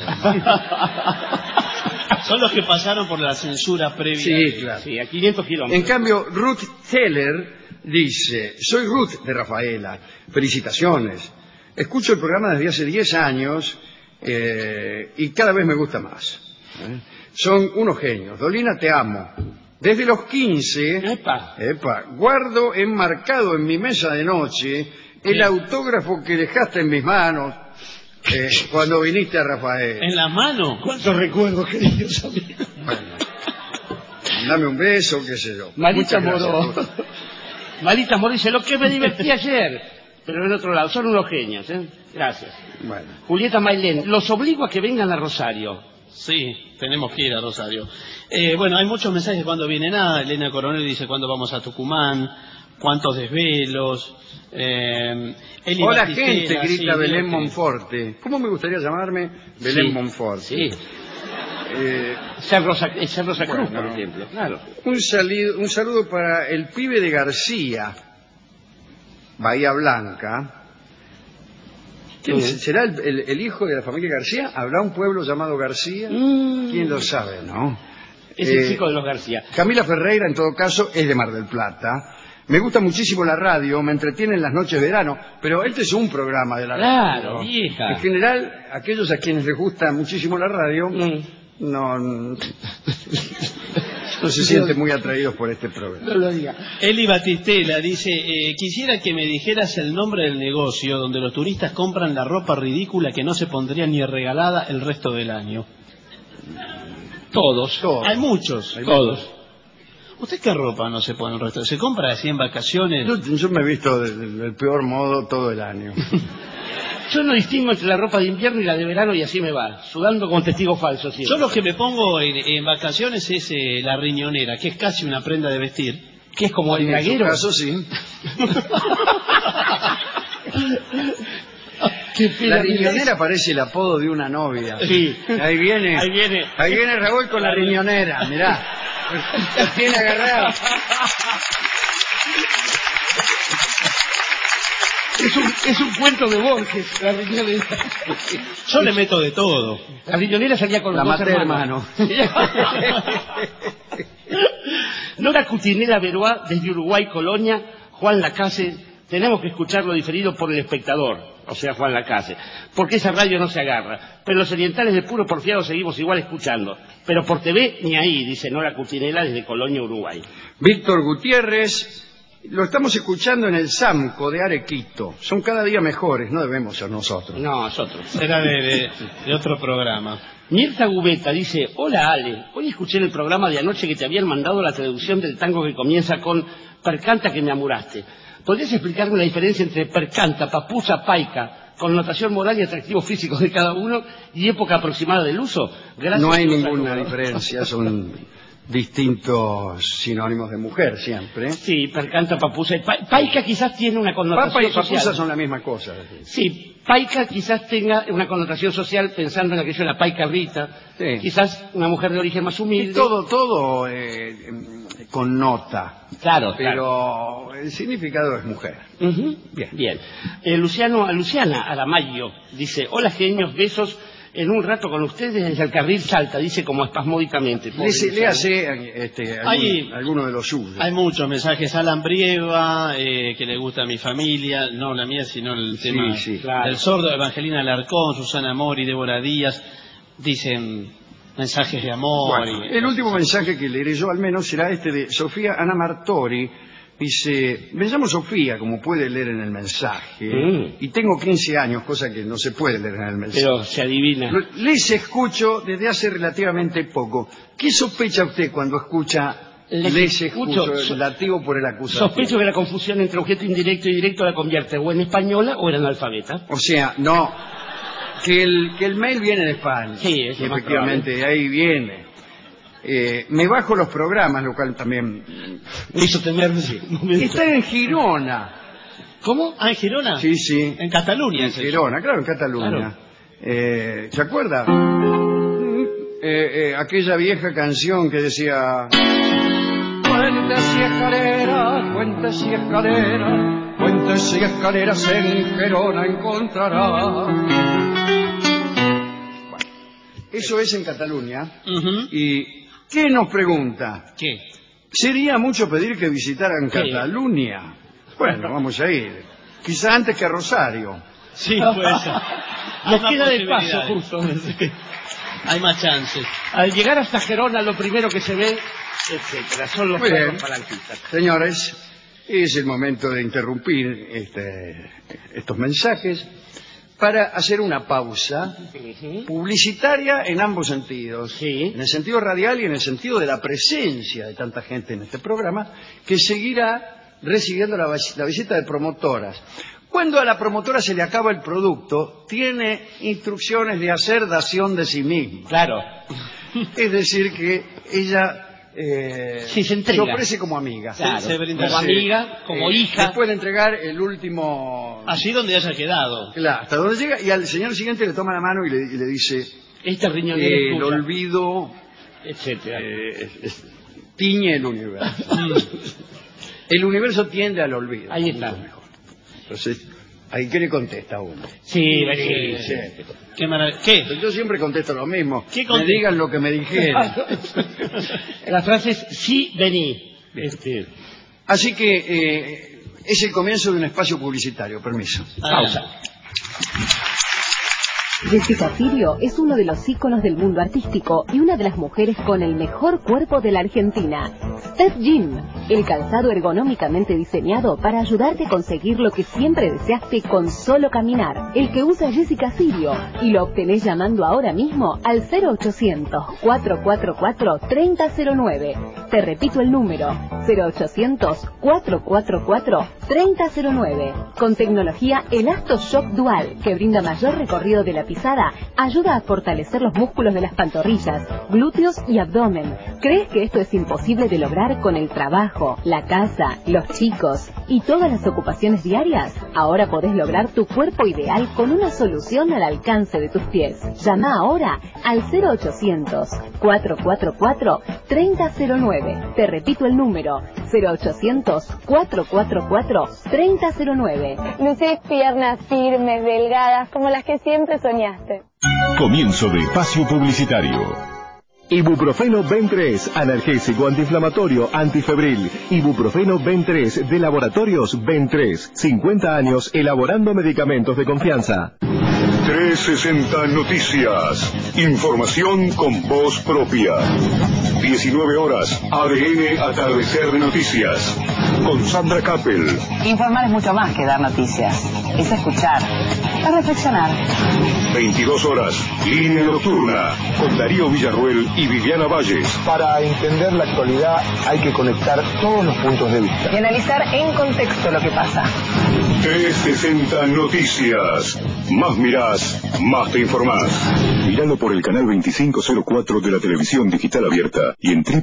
Son los que pasaron por la censura previa. Sí, claro. Sí, a 500 kilómetros. En cambio, Ruth Teller dice, soy Ruth de Rafaela, felicitaciones. Escucho el programa desde hace 10 años y cada vez me gusta más. Son unos genios. Dolina, te amo. Desde los 15, guardo enmarcado en mi mesa de noche el autógrafo que dejaste en mis manos cuando viniste a Rafael. ¿En la mano? ¿Cuántos recuerdos, queridos amigos? Bueno, dame un beso, qué sé yo. Marita Muchas gracias, Moró. Ruth. Marita Moró dice, lo que me divertí ayer. Pero en otro lado, son unos genios, ¿eh? Gracias. Bueno. Julieta Mailén, los obligo a que vengan a Rosario. Sí, tenemos que ir a Rosario. Bueno, hay muchos mensajes cuando vienen. Elena Coronel dice cuándo vamos a Tucumán, cuántos desvelos. Eli Hola Batistela, gente, grita sí, Belén digo que- Monforte. ¿Cómo me gustaría llamarme Belén Sí, Monforte? Sí. Eh, San Rosa Cruz, Bueno. por ejemplo. Claro. un saludo para el pibe de García, Bahía Blanca. ¿Quién será el hijo de la familia García? ¿Habrá un pueblo llamado García? ¿Quién lo sabe, no? Es el chico de los García. Camila Ferreira, en todo caso, es de Mar del Plata. Me gusta muchísimo la radio, me entretiene en las noches de verano, pero este es un programa de la radio. Claro, vieja. En general, aquellos a quienes les gusta muchísimo la radio, no se sienten muy atraídos por este programa. No lo diga. Eli Batistela dice, quisiera que me dijeras el nombre del negocio donde los turistas compran la ropa ridícula que no se pondría ni regalada el resto del año. Todos. Hay muchos. Todos. ¿Usted qué ropa no se pone el resto? ¿Se compra así en vacaciones? Yo me he visto del peor modo todo el año. Yo no distingo entre la ropa de invierno y la de verano y así me va, sudando con testigo falso siempre. Yo lo que me pongo en vacaciones es la riñonera, que es casi una prenda de vestir. Que es como el En su braguero. caso, sí. Qué pena, La riñonera parece el apodo de una novia. Sí. Ahí viene. Ahí viene. Ahí viene Raúl con la riñonera, mirá. La tiene agarrada. Es un cuento de Borges, la riñonera. Yo le meto de todo. La riñonera salía con La los dos maté, hermanos. Nora Cutinera Beruá, desde Uruguay, Colonia, Juan Lacase, tenemos que escucharlo diferido por El Espectador, o sea, Juan Lacase, porque esa radio no se agarra. Pero los orientales de puro porfiado seguimos igual escuchando. Pero por TV ni ahí, dice Nora Cutinera desde Colonia, Uruguay. Víctor Gutiérrez, lo estamos escuchando en el Samco de Arequito. Son cada día mejores, no debemos ser nosotros. No, nosotros. Será de otro programa. Mirta Gubeta dice, hola Ale, hoy escuché en el programa de anoche que te habían mandado la traducción del tango que comienza con Percanta que me amuraste. ¿Podrías explicarme la diferencia entre percanta, papusa, paica, connotación moral y atractivo físico de cada uno y época aproximada del uso? Gracias. No hay por ninguna saludo. diferencia, son distintos sinónimos de mujer siempre. Sí, percanta, papusa y paica quizás tiene una connotación Papa y social. papusa son la misma cosa. Sí, Paica quizás tenga una connotación social pensando en aquello de la paica Rita. Sí. Quizás una mujer de origen más humilde. Todo connota. Claro, pero el significado es mujer. Bien. Bien. Luciana Aramayo dice: hola genios, besos. En un rato con ustedes desde el carril Salta, dice como espasmódicamente. Léase alguno de los suyos. Hay muchos mensajes. Alan Brieva, que le gusta a mi familia, no la mía, sino el tema del sordo. Evangelina Alarcón, Susana Mori, Débora Díaz, dicen mensajes de amor. Bueno, el último mensaje que leeré yo al menos será este de Sofía Ana Martori. Dice: me llamo Sofía, como puede leer en el mensaje, y tengo 15 años, cosa que no se puede leer en el mensaje. Pero se adivina. Les escucho desde hace relativamente poco. ¿Qué sospecha usted cuando escucha les escucho, el dativo por el acusativo? Sospecho que la confusión entre objeto indirecto y directo la convierte o en española o en analfabeta. O sea, no, que el mail viene de España. Sí, es efectivamente, de ahí viene. Me bajo los programas, lo cual también me hizo temer. Está en Girona. ¿Cómo? Ah, en Girona. Sí. En Cataluña. En Girona, claro, en Cataluña. Claro. ¿Se acuerda? Aquella vieja canción que decía: puentes y escaleras, puentes y escaleras, puentes y escaleras en Girona encontrará. Eso es en Cataluña. Y ¿qué nos pregunta? ¿Qué? ¿Sería mucho pedir que visitaran Cataluña? Bueno, vamos a ir. Quizá antes que a Rosario. Sí, puede ser. Nos queda de paso, justo. Hay más chances. Al llegar hasta Gerona, lo primero que se ve, etcétera, son los perros palanquitas. Señores, es el momento de interrumpir estos mensajes para hacer una pausa publicitaria en ambos sentidos, en el sentido radial y en el sentido de la presencia de tanta gente en este programa, que seguirá recibiendo la visita de promotoras. Cuando a la promotora se le acaba el producto, tiene instrucciones de hacer dación de sí misma. Claro. Es decir, que ella se ofrece como amiga. Claro, como amiga, como hija. Después de entregar el último... Allí donde haya quedado. Claro, hasta donde llega, y al señor siguiente le toma la mano y le dice: este riñón el olvido, etcétera, tiñe el universo. El universo tiende al olvido. Ahí está. Entonces, ¿ahí qué le contesta a uno? Sí. Qué maravilla. ¿Qué? Yo siempre contesto lo mismo. ¿Qué me digan lo que me dijeron. La frase es: sí, vení. Así que es el comienzo de un espacio publicitario. Permiso. Pausa. Jessica Sirio es uno de los íconos del mundo artístico y una de las mujeres con el mejor cuerpo de la Argentina. Step Gym, el calzado ergonómicamente diseñado para ayudarte a conseguir lo que siempre deseaste con solo caminar. El que usa Jessica Sirio, y lo obtenés llamando ahora mismo al 0800-444-3009. Te repito el número: 0800-444-3009. Con tecnología ElastoShock Dual, que brinda mayor recorrido de la pisada, ayuda a fortalecer los músculos de las pantorrillas, glúteos y abdomen. ¿Crees que esto es imposible de lograr con el trabajo, la casa, los chicos y todas las ocupaciones diarias? Ahora podés lograr tu cuerpo ideal con una solución al alcance de tus pies. Llama ahora al 0800-444-3009. Te repito el número: 0800-444-3009. Lucís piernas firmes, delgadas, como las que siempre soñaste. Comienzo de espacio publicitario. Ibuprofeno Ben3, analgésico, antiinflamatorio, antifebril. Ibuprofeno Ben3 de Laboratorios Ben3. 50 años elaborando medicamentos de confianza. 360 Noticias. Información con voz propia. 19 horas. ADN Atardecer de Noticias. Con Sandra Kappel. Informar es mucho más que dar noticias. Es escuchar. Es reflexionar. 22 horas. Línea Nocturna. Con Darío Villarruel y Viviana Valles. Para entender la actualidad hay que conectar todos los puntos de vista. Y analizar en contexto lo que pasa. 360 Noticias. Más mirás, más te informás. Míralo por el canal 2504 de la televisión digital abierta y en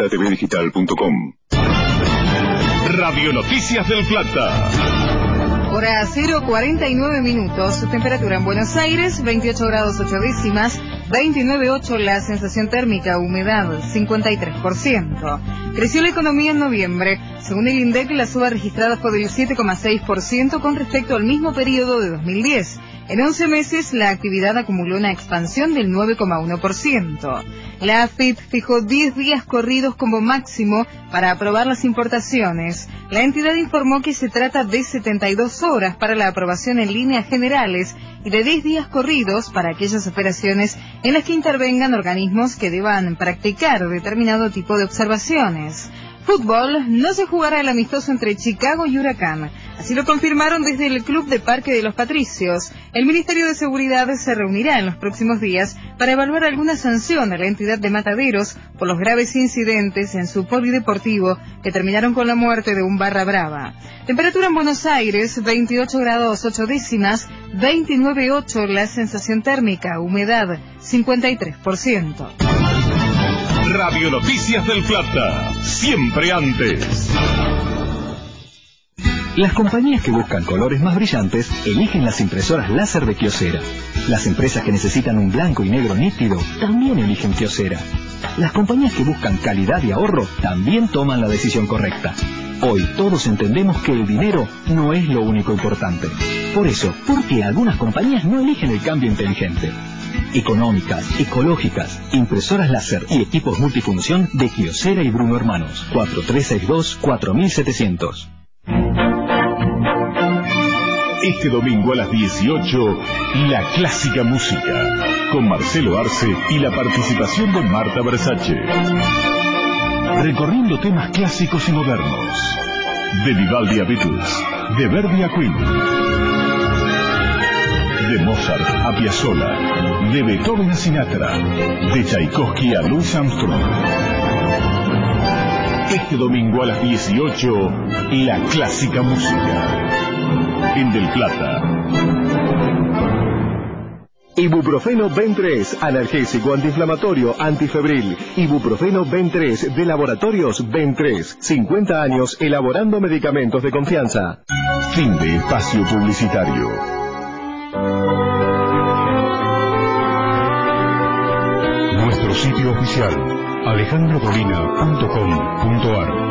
www.360tvdigital.com. Radio Noticias del Plata. Hora 0:49 minutos. Temperatura en Buenos Aires, 28 grados 8 décimas, 29,8 la sensación térmica, humedad 53%. Creció la economía en noviembre. Según el INDEC, la suba registrada fue del 7,6% con respecto al mismo periodo de 2010. En 11 meses, la actividad acumuló una expansión del 9,1%. La AFIP fijó 10 días corridos como máximo para aprobar las importaciones. La entidad informó que se trata de 72 horas para la aprobación en líneas generales y de 10 días corridos para aquellas operaciones en las que intervengan organismos que deban practicar determinado tipo de observaciones. Fútbol, no se jugará el amistoso entre Chicago y Huracán. Así lo confirmaron desde el Club de Parque de los Patricios. El Ministerio de Seguridad se reunirá en los próximos días para evaluar alguna sanción a la entidad de Mataderos por los graves incidentes en su polideportivo que terminaron con la muerte de un barra brava. Temperatura en Buenos Aires, 28 grados 8 décimas, 29,8 la sensación térmica, humedad 53%. Radio Noticias del Plata, siempre antes. Las compañías que buscan colores más brillantes eligen las impresoras láser de Kyocera. Las empresas que necesitan un blanco y negro nítido también eligen Kyocera. Las compañías que buscan calidad y ahorro también toman la decisión correcta. Hoy todos entendemos que el dinero no es lo único importante. Por eso, ¿por qué algunas compañías no eligen el cambio inteligente? Económicas, ecológicas, impresoras láser y equipos multifunción de Kyocera y Bruno Hermanos. 4362-4700. Este domingo a las 18, La Clásica Música, con Marcelo Arce y la participación de Marta Versace. Recorriendo temas clásicos y modernos. De Vivaldi a Beatles, de Verdi a Queen. De Mozart a Piazzolla, de Beethoven a Sinatra, de Tchaikovsky a Louis Armstrong. Este domingo a las 18, La Clásica Música, en Del Plata. Ibuprofeno Ben 3, analgésico, antiinflamatorio, antifebril. Ibuprofeno Ben 3, de Laboratorios Ben 3. 50 años elaborando medicamentos de confianza. Fin de espacio publicitario. Nuestro sitio oficial, alejandrodolina.com.ar.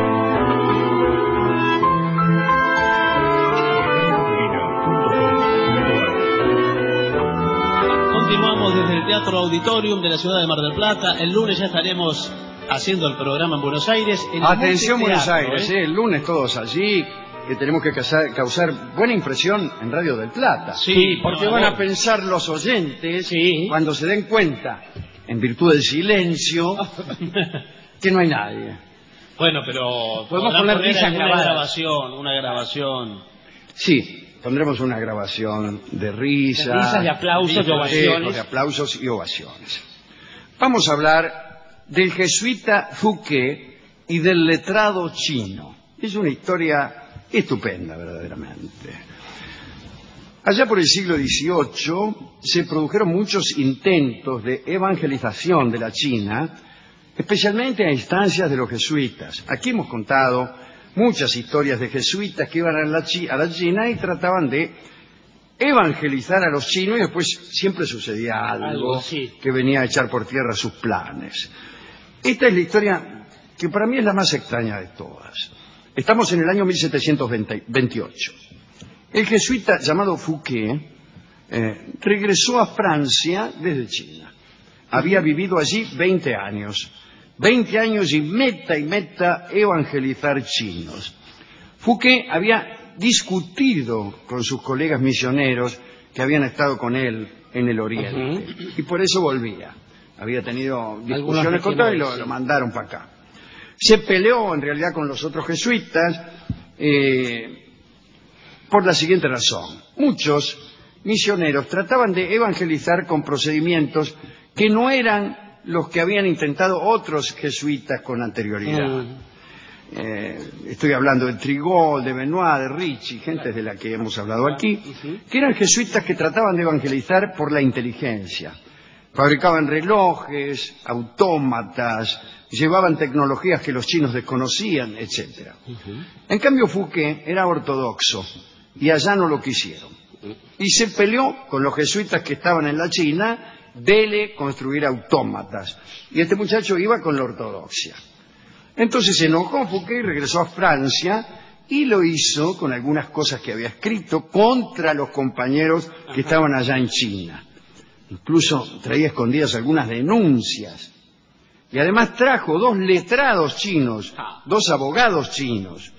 Continuamos desde el Teatro Auditorium de la ciudad de Mar del Plata. El lunes ya estaremos haciendo el programa en Buenos Aires. Atención Buenos Aires, el lunes todos allí, que tenemos que causar buena impresión en Radio del Plata. Sí, porque van a pensar los oyentes, cuando se den cuenta, en virtud del silencio, que no hay nadie. Bueno, pero podemos poner risas grabadas. Una grabación. Sí. Pondremos una grabación de risas, de risas, de aplausos, de ovaciones. De aplausos y ovaciones. Vamos a hablar del jesuita Fouquet y del letrado chino. Es una historia estupenda, verdaderamente. Allá por el siglo XVIII se produjeron muchos intentos de evangelización de la China, especialmente a instancias de los jesuitas. Aquí hemos contado muchas historias de jesuitas que iban a la China y trataban de evangelizar a los chinos y después siempre sucedía algo que venía a echar por tierra sus planes. Esta es la historia que para mí es la más extraña de todas. Estamos en el año 1728. El jesuita llamado Fouquet regresó a Francia desde China. Había vivido allí 20 años. 20 años y meta evangelizar chinos. Fouquet había discutido con sus colegas misioneros que habían estado con él en el Oriente. Y por eso volvía. Había tenido discusiones con él y lo mandaron para acá. Se peleó en realidad con los otros jesuitas por la siguiente razón. Muchos misioneros trataban de evangelizar con procedimientos que no eran los que habían intentado otros jesuitas con anterioridad. Estoy hablando de Trigault, de Benoit, de Ricci, gente de la que hemos hablado aquí, que eran jesuitas que trataban de evangelizar por la inteligencia. Fabricaban relojes, autómatas, llevaban tecnologías que los chinos desconocían, etc. En cambio Fouquet era ortodoxo y allá no lo quisieron. Y se peleó con los jesuitas que estaban en la China, dele construir autómatas. Y este muchacho iba con la ortodoxia. Entonces se enojó Fouquet y regresó a Francia y lo hizo con algunas cosas que había escrito contra los compañeros que estaban allá en China. Incluso traía escondidas algunas denuncias. Y además trajo 2 letrados chinos, 2 abogados chinos.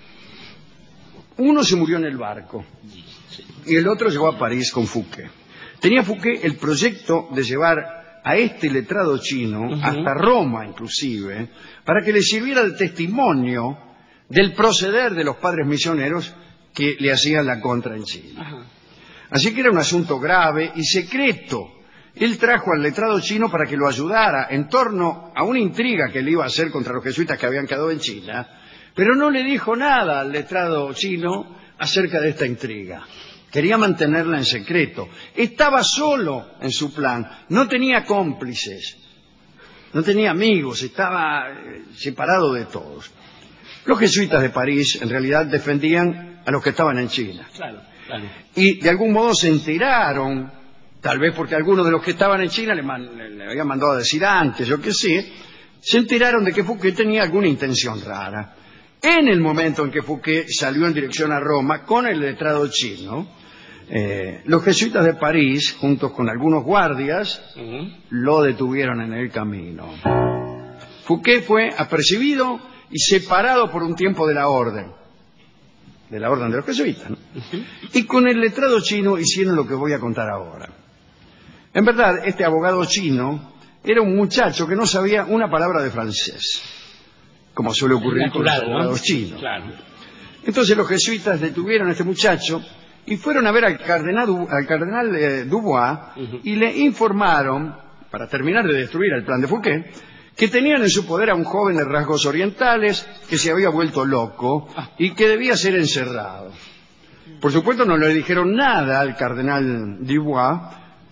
Uno se murió en el barco y el otro llegó a París con Fouquet. Tenía Fouquet el proyecto de llevar a este letrado chino hasta Roma inclusive, para que le sirviera de testimonio del proceder de los padres misioneros que le hacían la contra en China. Así que era un asunto grave y secreto. Él trajo al letrado chino para que lo ayudara en torno a una intriga que le iba a hacer contra los jesuitas que habían quedado en China, pero no le dijo nada al letrado chino acerca de esta intriga. Quería mantenerla en secreto. Estaba solo en su plan, no tenía cómplices, no tenía amigos, estaba separado de todos. Los jesuitas de París en realidad defendían a los que estaban en China. Claro. Y de algún modo se enteraron, tal vez porque algunos de los que estaban en China le habían mandado a decir antes, yo qué sé, se enteraron de que Fouquet tenía alguna intención rara. En el momento en que Fouquet salió en dirección a Roma con el letrado chino, los jesuitas de París, juntos con algunos guardias, lo detuvieron en el camino. Fouquet fue apercibido y separado por un tiempo de la orden de los jesuitas, ¿no? Y con el letrado chino hicieron lo que voy a contar ahora. En verdad, este abogado chino era un muchacho que no sabía una palabra de francés, como suele ocurrir con los abogados chinos. Claro. Entonces los jesuitas detuvieron a este muchacho y fueron a ver al cardenal Dubois y le informaron, para terminar de destruir el plan de Fouquet, que tenían en su poder a un joven de rasgos orientales que se había vuelto loco y que debía ser encerrado. Por supuesto no le dijeron nada al cardenal Dubois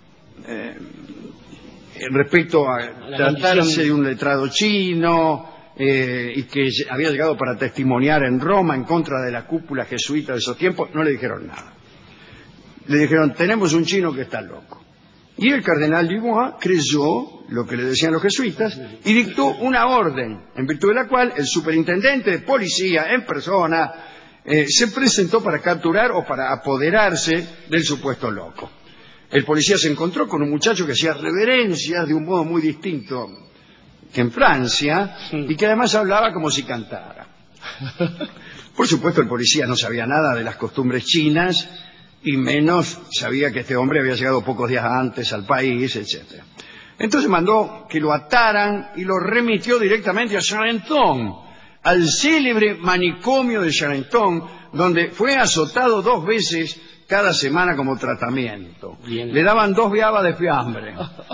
respecto a tratarse de un letrado chino y que había llegado para testimoniar en Roma en contra de la cúpula jesuita de esos tiempos. No le dijeron nada. Le dijeron, tenemos un chino que está loco. Y el cardenal Dubois creyó lo que le decían los jesuitas y dictó una orden, en virtud de la cual el superintendente de policía en persona se presentó para capturar o para apoderarse del supuesto loco. El policía se encontró con un muchacho que hacía reverencias de un modo muy distinto que en Francia y que además hablaba como si cantara. Por supuesto el policía no sabía nada de las costumbres chinas y menos sabía que este hombre había llegado pocos días antes al país, etc. Entonces mandó que lo ataran y lo remitió directamente a Charenton, al célebre manicomio de Charenton, donde fue azotado 2 veces cada semana como tratamiento. Bien. Le daban 2 viabas de fiambre.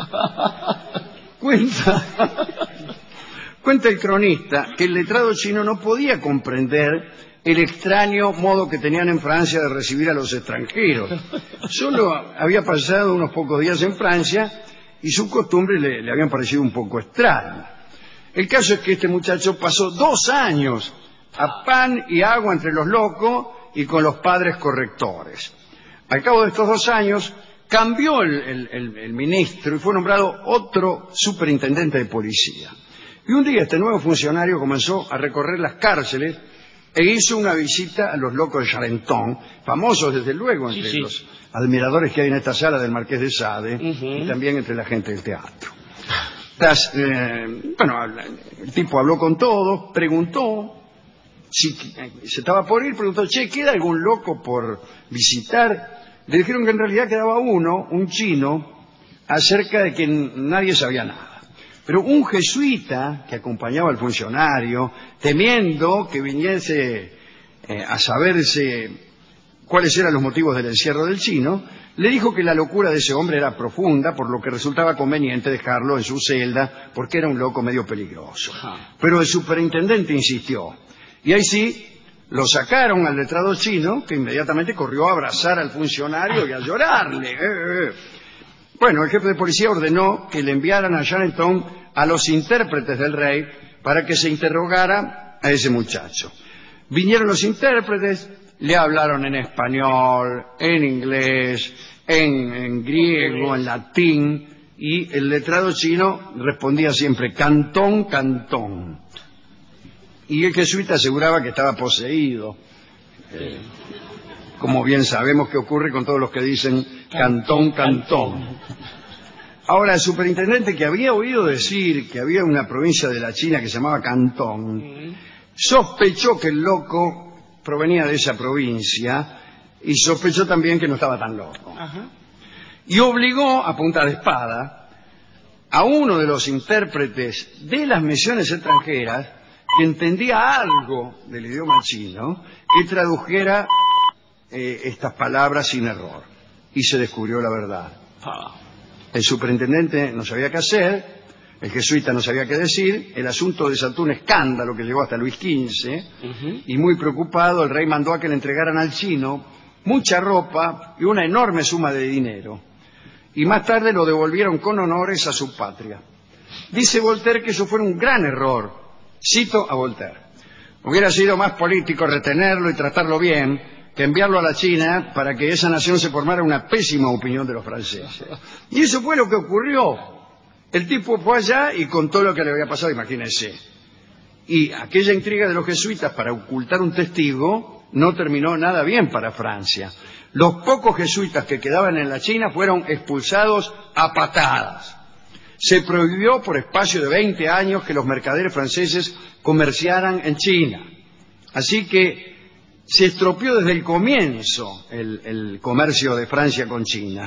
Cuenta el cronista que el letrado chino no podía comprender el extraño modo que tenían en Francia de recibir a los extranjeros. Solo había pasado unos pocos días en Francia y sus costumbres le habían parecido un poco extrañas. El caso es que este muchacho pasó 2 años a pan y agua entre los locos y con los padres correctores. Al cabo de estos 2 años cambió el ministro y fue nombrado otro superintendente de policía. Y un día este nuevo funcionario comenzó a recorrer las cárceles e hizo una visita a los locos de Charenton, famosos desde luego entre los admiradores que hay en esta sala del Marqués de Sade y también entre la gente del teatro. El tipo habló con todos, preguntó si se estaba por ir, preguntó, ¿queda algún loco por visitar? Le dijeron que en realidad quedaba uno, un chino, acerca de que nadie sabía nada. Pero un jesuita que acompañaba al funcionario, temiendo que viniese a saberse cuáles eran los motivos del encierro del chino, le dijo que la locura de ese hombre era profunda, por lo que resultaba conveniente dejarlo en su celda, porque era un loco medio peligroso. Pero el superintendente insistió, y ahí sí lo sacaron al letrado chino, que inmediatamente corrió a abrazar al funcionario y a llorarle. Bueno, el jefe de policía ordenó que le enviaran a Charenton a los intérpretes del rey para que se interrogara a ese muchacho. Vinieron los intérpretes, le hablaron en español, en inglés, en griego, en latín, y el letrado chino respondía siempre cantón, cantón. Y el jesuita aseguraba que estaba poseído. Como bien sabemos que ocurre con todos los que dicen cantón, cantón. Ahora, el superintendente, que había oído decir que había una provincia de la China que se llamaba Cantón, sospechó que el loco provenía de esa provincia y sospechó también que no estaba tan loco. Y obligó, a punta de espada, a uno de los intérpretes de las misiones extranjeras, que entendía algo del idioma chino, que tradujera estas palabras sin error. Y se descubrió la verdad. El superintendente no sabía qué hacer, el jesuita no sabía qué decir, el asunto desató un escándalo que llegó hasta Luis XV, y muy preocupado el rey mandó a que le entregaran al chino mucha ropa y una enorme suma de dinero. Y más tarde lo devolvieron con honores a su patria. Dice Voltaire que eso fue un gran error. Cito a Voltaire: hubiera sido más político retenerlo y tratarlo bien que enviarlo a la China para que esa nación se formara una pésima opinión de los franceses. Y eso fue lo que ocurrió. El tipo fue allá y contó lo que le había pasado, imagínense. Y aquella intriga de los jesuitas para ocultar un testigo no terminó nada bien para Francia. Los pocos jesuitas que quedaban en la China fueron expulsados a patadas. Se prohibió por espacio de 20 años que los mercaderes franceses comerciaran en China. Así que se estropeó desde el comienzo el comercio de Francia con China.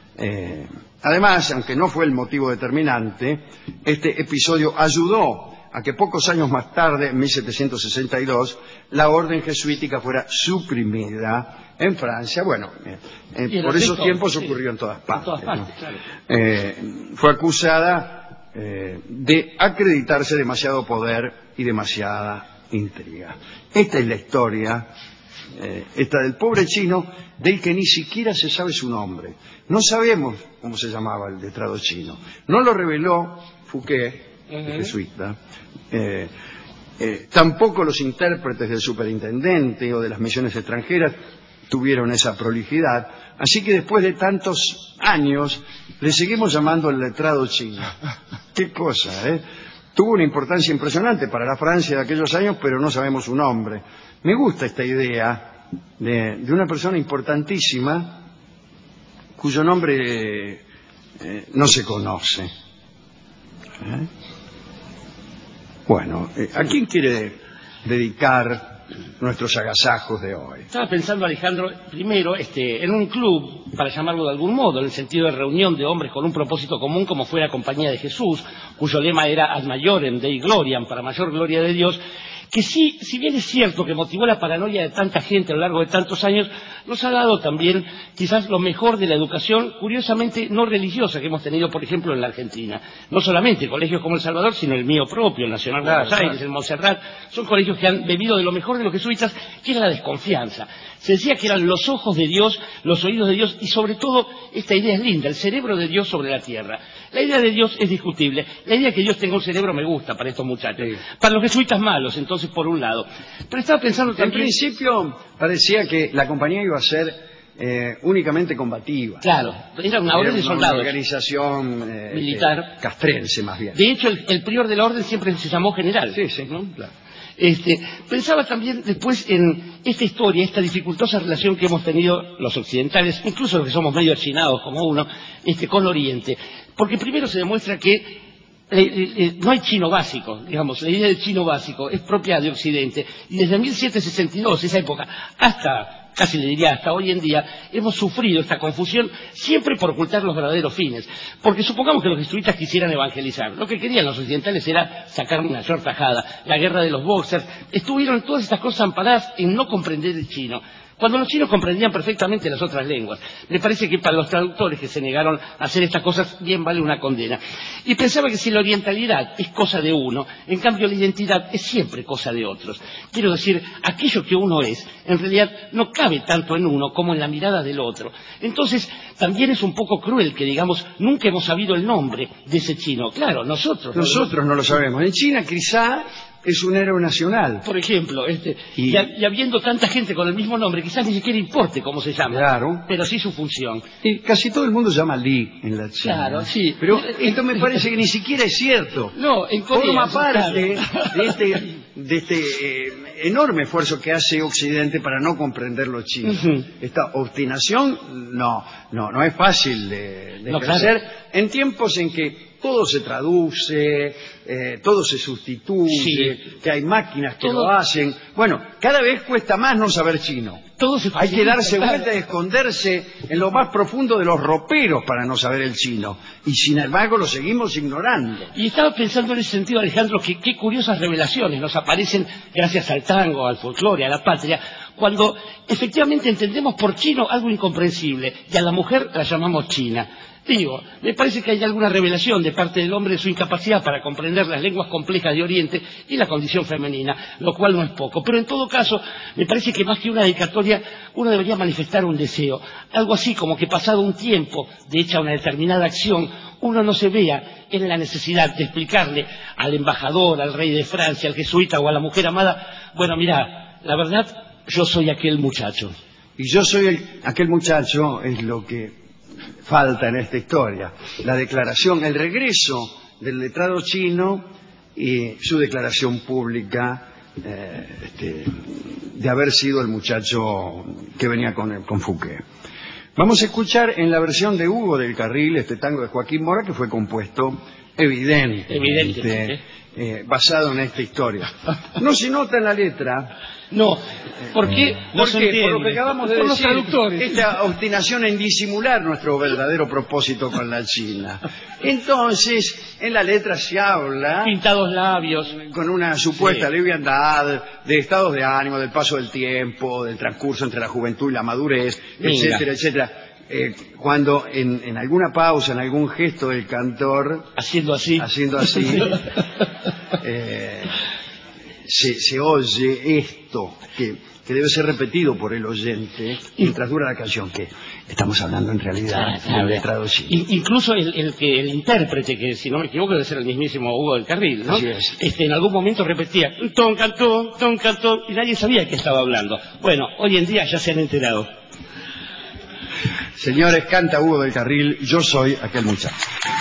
Además, aunque no fue el motivo determinante, este episodio ayudó a que pocos años más tarde, en 1762, la orden jesuítica fuera suprimida en Francia. Bueno, por esos tiempos ocurrió en todas partes. Claro. Fue acusada de acreditarse demasiado poder y demasiada intriga. Esta es la historia, esta del pobre chino, del que ni siquiera se sabe su nombre. No sabemos cómo se llamaba el letrado chino. No lo reveló Fouquet, el jesuita. Tampoco los intérpretes del superintendente o de las misiones extranjeras tuvieron esa prolijidad. Así que después de tantos años le seguimos llamando el letrado chino. Qué cosa, ¿eh? Tuvo una importancia impresionante para la Francia de aquellos años, pero no sabemos su nombre. Me gusta esta idea de una persona importantísima cuyo nombre no se conoce. Bueno, ¿a quién quiere dedicar nuestros agasajos de hoy? Estaba pensando, Alejandro, primero en un club, para llamarlo de algún modo, en el sentido de reunión de hombres con un propósito común, como fue la Compañía de Jesús, cuyo lema era ad maiorem Dei gloriam, para mayor gloria de Dios, que sí, si bien es cierto que motivó la paranoia de tanta gente a lo largo de tantos años, nos ha dado también quizás lo mejor de la educación, curiosamente no religiosa, que hemos tenido, por ejemplo, en la Argentina. No solamente colegios como El Salvador, sino el mío propio, el Nacional de Buenos Aires, el Montserrat. Son colegios que han bebido de lo mejor de los jesuitas, que era la desconfianza. Se decía que eran los ojos de Dios, los oídos de Dios, y sobre todo, esta idea es linda, el cerebro de Dios sobre la tierra. La idea de Dios es discutible. La idea de que Dios tenga un cerebro me gusta para estos muchachos. Sí. Para los jesuitas malos, entonces, por un lado. Pero estaba pensando también... En principio parecía que la compañía iba a ser únicamente combativa. Claro, era una orden de soldados. Una organización militar. Castrense, más bien. De hecho, el prior de la orden siempre se llamó general. Sí, ¿no? Claro. Pensaba también después en esta historia, esta dificultosa relación que hemos tenido los occidentales, incluso los que somos medio achinados como uno, con Oriente. Porque primero se demuestra que no hay chino básico, digamos, la idea del chino básico es propia de Occidente. Y desde 1762, esa época, hasta... casi le diría hasta hoy en día, hemos sufrido esta confusión siempre por ocultar los verdaderos fines. Porque supongamos que los jesuitas quisieran evangelizar. Lo que querían los occidentales era sacar una mayor tajada. La guerra de los boxers. Estuvieron todas estas cosas amparadas en no comprender el chino, cuando los chinos comprendían perfectamente las otras lenguas. Me parece que para los traductores que se negaron a hacer estas cosas, bien vale una condena. Y pensaba que si la orientalidad es cosa de uno, en cambio la identidad es siempre cosa de otros. Quiero decir, aquello que uno es, en realidad no cabe tanto en uno como en la mirada del otro. Entonces, también es un poco cruel que digamos, nunca hemos sabido el nombre de ese chino. Claro, nosotros no lo sabemos. En China quizá es un héroe nacional. Por ejemplo, y habiendo tanta gente con el mismo nombre, quizás ni siquiera importe cómo se llama. Claro. Pero sí su función. Y casi todo el mundo llama Lee en la China. Claro, sí. Pero esto me parece que ni siquiera es cierto. No, en Corea. Forma parte de este enorme esfuerzo que hace Occidente para no comprender los chinos. Esta obstinación no es fácil de ejercer en tiempos en que todo se traduce, todo se sustituye, que hay máquinas que lo hacen. Bueno, cada vez cuesta más no saber chino. Hay que darse vuelta y esconderse en lo más profundo de los roperos para no saber el chino. Y sin embargo lo seguimos ignorando. Y estaba pensando en ese sentido, Alejandro, que qué curiosas revelaciones nos aparecen gracias al tango, al folclore, a la patria, cuando efectivamente entendemos por chino algo incomprensible y a la mujer la llamamos china. Digo, me parece que hay alguna revelación de parte del hombre de su incapacidad para comprender las lenguas complejas de Oriente y la condición femenina, lo cual no es poco. Pero en todo caso, me parece que más que una dedicatoria, uno debería manifestar un deseo. Algo así como que pasado un tiempo de hecha una determinada acción, uno no se vea en la necesidad de explicarle al embajador, al rey de Francia, al jesuita o a la mujer amada, bueno, mira, la verdad, yo soy aquel muchacho. Y yo soy aquel muchacho es lo que falta en esta historia. La declaración, el regreso del letrado chino y su declaración pública de haber sido el muchacho que venía con Fouquet. Vamos a escuchar en la versión de Hugo del Carril este tango de Joaquín Mora, que fue compuesto evidentemente basado en esta historia. No se nota en la letra. No, ¿por qué? Por lo que acabamos de decir, esta obstinación en disimular nuestro verdadero propósito con la China. Entonces, en la letra se habla... Pintados labios. Con una supuesta liviandad, de estados de ánimo, del paso del tiempo, del transcurso entre la juventud y la madurez, etcétera, etcétera. Cuando en alguna pausa, en algún gesto del cantor... Haciendo así. Se oye esto que debe ser repetido por el oyente mientras dura la canción, que estamos hablando en realidad del letrado chino. Incluso el intérprete, que si no me equivoco debe ser el mismísimo Hugo del Carril, ¿no? Así es. En algún momento repetía ton cantó, y nadie sabía de qué estaba hablando. Bueno, hoy en día ya se han enterado. Señores, canta Hugo del Carril, yo soy aquel muchacho.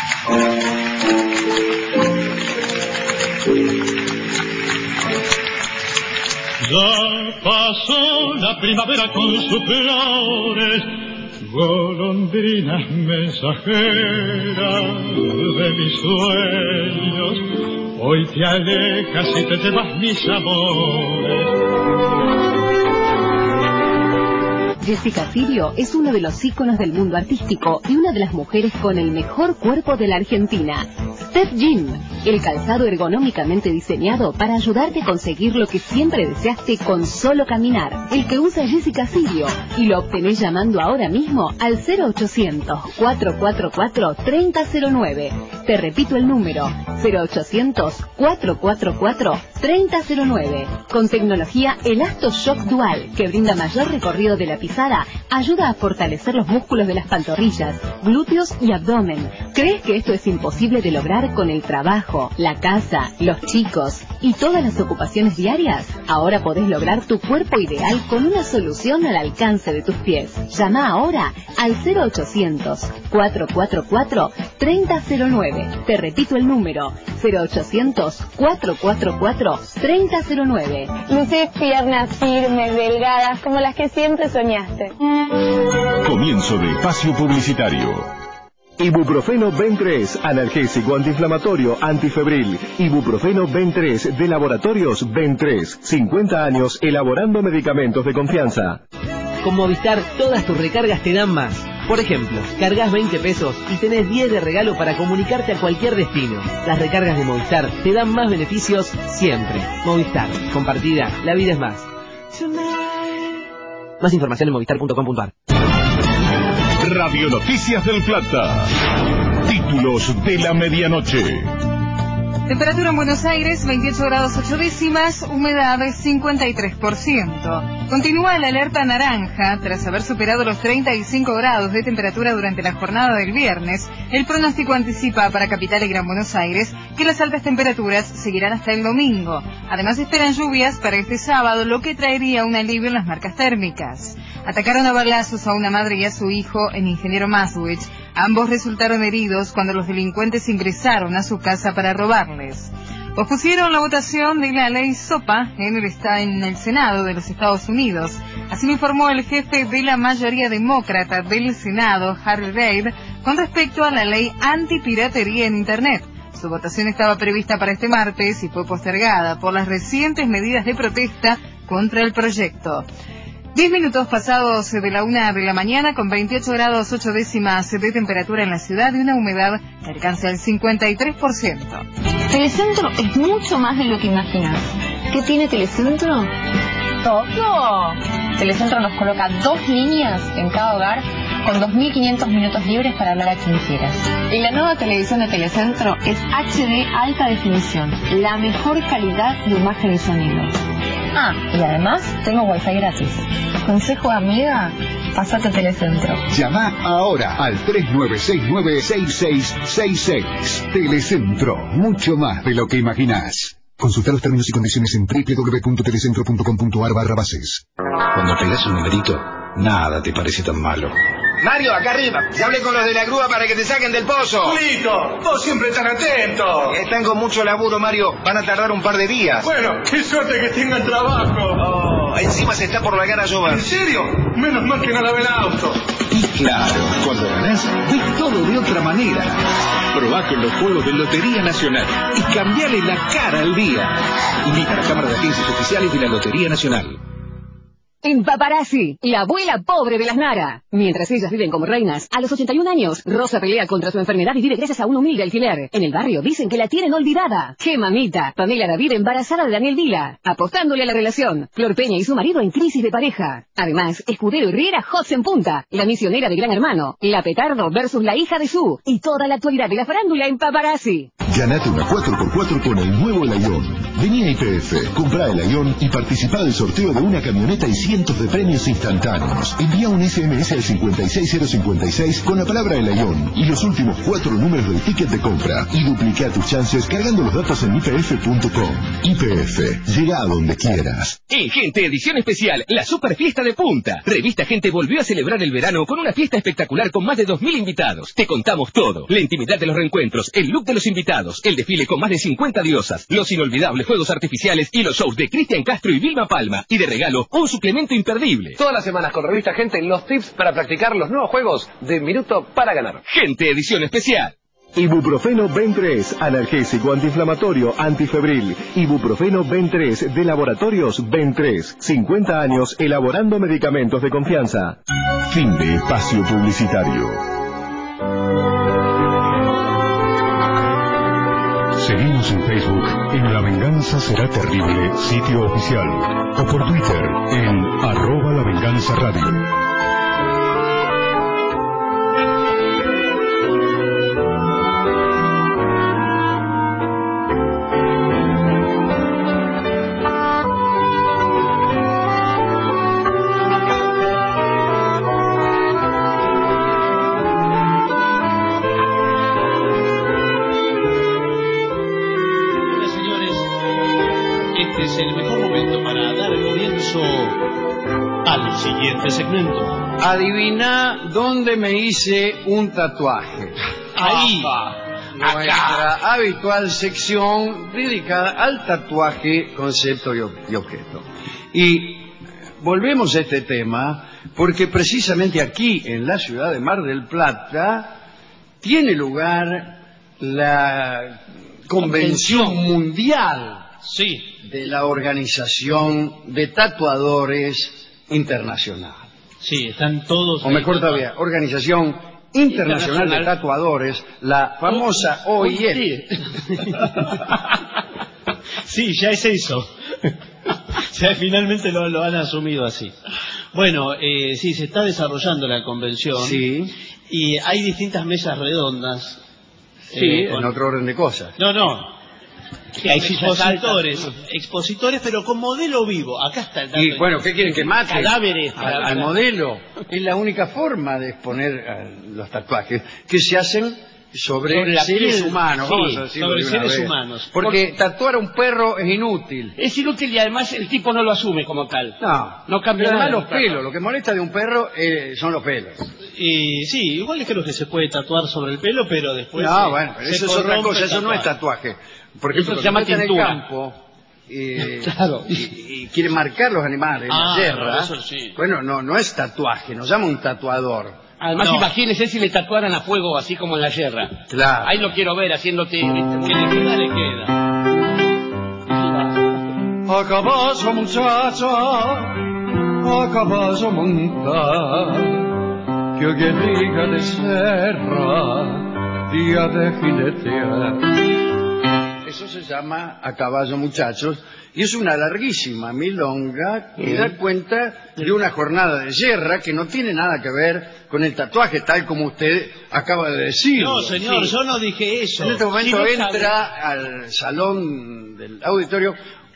Ya pasó la primavera con sus flores, golondrinas mensajeras de mis sueños. Hoy te alejas y te llevas mis amores. Jessica Sirio es uno de los íconos del mundo artístico y una de las mujeres con el mejor cuerpo de la Argentina. Step Gym, el calzado ergonómicamente diseñado para ayudarte a conseguir lo que siempre deseaste con solo caminar. El que usa Jessica Sirio, y lo obtenés llamando ahora mismo al 0800-444-3009. Te repito el número, 0800-444-3009. Con tecnología Elasto-Shock Dual, que brinda mayor recorrido de la pisada, ayuda a fortalecer los músculos de las pantorrillas, glúteos y abdomen. ¿Crees que esto es imposible de lograr con el trabajo, la casa, los chicos y todas las ocupaciones diarias? Ahora podés lograr tu cuerpo ideal con una solución al alcance de tus pies. Llama ahora al 0800-444-3009. Te repito el número, 0800-444-3009. Lucís piernas firmes, delgadas, como las que siempre soñaste. Comienzo de espacio publicitario. Ibuprofeno Ben3, analgésico, antiinflamatorio, antifebril. Ibuprofeno Ben3 de Laboratorios Ben3. 50 años elaborando medicamentos de confianza. Con Movistar, todas tus recargas te dan más. Por ejemplo, cargas 20 pesos y tenés 10 de regalo para comunicarte a cualquier destino. Las recargas de Movistar te dan más beneficios siempre. Movistar, compartida, la vida es más. Más información en movistar.com.ar. Radio Noticias del Plata. Títulos de la medianoche. Temperatura en Buenos Aires, 28 grados 8 décimas, humedad 53%. Continúa la alerta naranja, tras haber superado los 35 grados de temperatura durante la jornada del viernes. El pronóstico anticipa para Capital y Gran Buenos Aires que las altas temperaturas seguirán hasta el domingo. Además esperan lluvias para este sábado, lo que traería un alivio en las marcas térmicas. Atacaron a balazos a una madre y a su hijo en Ingeniero Maswich. Ambos resultaron heridos cuando los delincuentes ingresaron a su casa para robarles. Pospusieron la votación de la ley SOPA en el Senado de los Estados Unidos. Así lo informó el jefe de la mayoría demócrata del Senado, Harry Reid, con respecto a la ley antipiratería en Internet. Su votación estaba prevista para este martes y fue postergada por las recientes medidas de protesta contra el proyecto. 10 minutos pasados de la 1 de la mañana, con 28 grados 8 décimas de temperatura en la ciudad y una humedad que alcanza el 53%. Telecentro es mucho más de lo que imaginas. ¿Qué tiene Telecentro? ¡Todo! Telecentro nos coloca 2 líneas en cada hogar con 2.500 minutos libres para hablar a quien quieras. Y la nueva televisión de Telecentro es HD alta definición, la mejor calidad de imagen y sonido. Ah, y además tengo wifi gratis. Consejo de amiga, pasate a Telecentro. Llama ahora al 3969-6666. Telecentro, mucho más de lo que imaginás. Consulta los términos y condiciones en www.telecentro.com.ar/bases. Cuando pegas un numerito, nada te parece tan malo. Mario, acá arriba. Ya hablé con los de la grúa para que te saquen del pozo. Julito, vos siempre tan atento. Están con mucho laburo, Mario. Van a tardar un par de días. Bueno, qué suerte que tengan trabajo. Oh, encima se está por largar a llover. ¿En serio? Menos mal que no lavé el auto. Y claro, cuando ganás, ves todo de otra manera. Probá con los juegos de Lotería Nacional y cambiale la cara al día. Invita a la Cámara de Agencias Oficiales de la Lotería Nacional. En Paparazzi, la abuela pobre de las Nara. Mientras ellas viven como reinas, a los 81 años, Rosa pelea contra su enfermedad y vive gracias a un humilde alquiler. En el barrio dicen que la tienen olvidada. ¡Qué mamita! Pamela David embarazada de Daniel Vila, apostándole a la relación. Flor Peña y su marido en crisis de pareja. Además, Escudero y Riera Hots en punta. La misionera de Gran Hermano, La Petardo versus la hija de Su. Y toda la actualidad de la farándula en Paparazzi. Ganate una 4x4 con el nuevo Laión. Vení a YPF, comprá el Laión y participá del sorteo de una camioneta y cientos de premios instantáneos. Envía un SMS al 56056 con la palabra El Laión y los últimos 4 números del ticket de compra. Y duplica tus chances cargando los datos en ypf.com. YPF, llega a donde quieras. En Gente Edición Especial, la super fiesta de punta. Revista Gente volvió a celebrar el verano con una fiesta espectacular con más de 2.000 invitados. Te contamos todo. La intimidad de los reencuentros, el look de los invitados, el desfile con más de 50 diosas, los inolvidables fuegos artificiales y los shows de Cristian Castro y Vilma Palma. Y de regalo, un suplemento imperdible. Todas las semanas con Revista Gente, los tips para practicar los nuevos juegos de Minuto para Ganar. Gente Edición Especial. Ibuprofeno Ben3, analgésico, antiinflamatorio, antifebril. Ibuprofeno Ben3 de Laboratorios Ben3. 50 años elaborando medicamentos de confianza. Fin de espacio publicitario. Seguimos en Facebook en La Venganza Será Terrible, sitio oficial, o por Twitter en @LaVenganzaRadio. Al siguiente segmento. Adivina dónde me hice un tatuaje. Ahí. Nuestra habitual sección dedicada al tatuaje, concepto y objeto. Y volvemos a este tema porque precisamente aquí, en la ciudad de Mar del Plata, tiene lugar la Convención Mundial de la Organización de Tatuadores Internacional. Sí, están todos... O mejor todavía, Organización Internacional de Tatuadores, la famosa OIT. Sí, ya es eso. Ya finalmente lo han asumido así. Bueno, sí, se está desarrollando la convención. Sí. Y hay distintas mesas redondas. Sí, en otro orden de cosas. No. Sí, hay expositores, pero con modelo vivo. Acá está el dato. Y bueno, ¿qué quieren que mate? Cadáveres. Al modelo. Es la única forma de exponer los tatuajes que se hacen sobre seres humanos. Sí, vamos a decirlo sobre de una seres vez. humanos. Porque tatuar a un perro es inútil. Es inútil y además el tipo no lo asume como tal. No cambia Pero nada. además los pelos. Lo que molesta de un perro son los pelos. Y sí, igual creo que se puede tatuar sobre el pelo, pero después. No, bueno, pero eso es otra cosa. Eso no es tatuaje. Por ejemplo, eso se llama cuando está en el tintura. campo Claro. y quiere marcar los animales, la yerra. Eso sí. Bueno, no es tatuaje, nos llama un tatuador. Además, No. imagínese si le tatuaran a fuego así como en la yerra. Claro. Ahí lo quiero ver haciéndote... Que le queda, le queda. A caballo, muchacha, a caballo montar, que hoy es día de serra, día de jinetear. Eso se llama A caballo, muchachos, y es una larguísima milonga que da cuenta de una jornada de yerra que no tiene nada que ver con el tatuaje, tal como usted acaba de decir. No, señor, yo no dije eso. En este momento Si no entra al salón del auditorio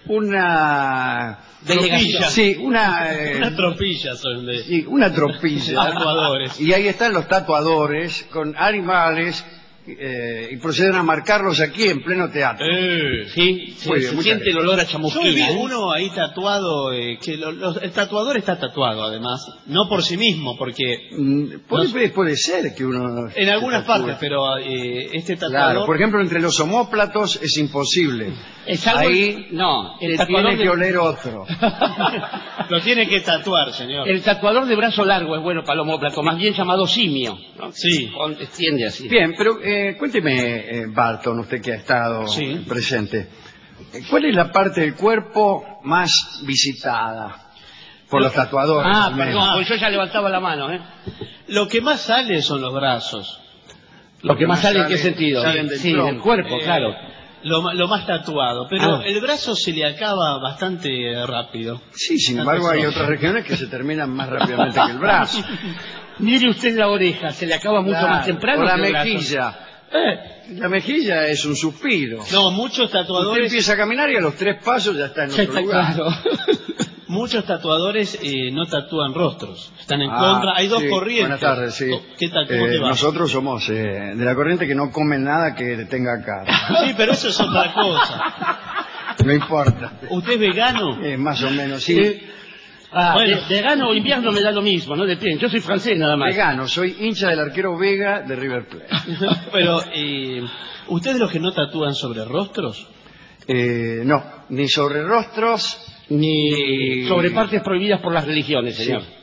una Tropilla. Sí, una tropilla son de... sí, una tropilla. Tatuadores. Y ahí están los tatuadores con animales y proceden a marcarlos aquí en pleno teatro. Sí, Muy bien, se muchas siente el olor a Yo vi chamusquina. uno ahí tatuado, que el tatuador está tatuado además, no por sí mismo, porque Puede ser que uno... en algunas se tatúe. partes, pero este tatuador... Claro, por ejemplo, entre los omóplatos es imposible. Es algo... Ahí No, el le tatuador tiene que oler otro. Lo tiene que tatuar, señor. El tatuador de brazo largo es bueno para el omóplato, más bien llamado simio, ¿no? Sí. Extiende así. Bien, pero cuénteme, Barton, usted que ha estado presente, ¿cuál es la parte del cuerpo más visitada por los tatuadores? Ah, al menos? perdón, pues yo ya levantaba la mano, ¿eh? Lo que más sale son los brazos. Lo que más sale, ¿en qué sentido? Salen del Sí, tronco. del cuerpo, claro. Lo más tatuado, pero Ah. el brazo se le acaba bastante rápido. Sí, sin embargo hay otras regiones que se terminan más rápidamente que el brazo. Mire usted la oreja, se le acaba mucho Claro, más temprano. o la que el brazo. mejilla. La mejilla es un suspiro. No, muchos Usted tatuadores... empieza a caminar y a los 3 pasos ya está en Ya otro está lugar. claro. Muchos tatuadores no tatúan rostros, están en contra. Hay dos sí, corrientes. Buenas tardes, sí. ¿Qué tal? ¿Cómo te va? Nosotros somos de la corriente que no comen nada que tenga cara. Sí, pero eso es otra cosa. No importa. ¿Usted es vegano? Más o menos, sí. Bueno, vegano o invierno me da lo mismo, no depende. Yo soy francés nada más. Vegano, soy hincha del arquero Vega de River Plate. Pero, ¿usted es de los que no tatúan sobre rostros? No, ni sobre rostros, ni sobre partes prohibidas por las religiones, señor. Sí.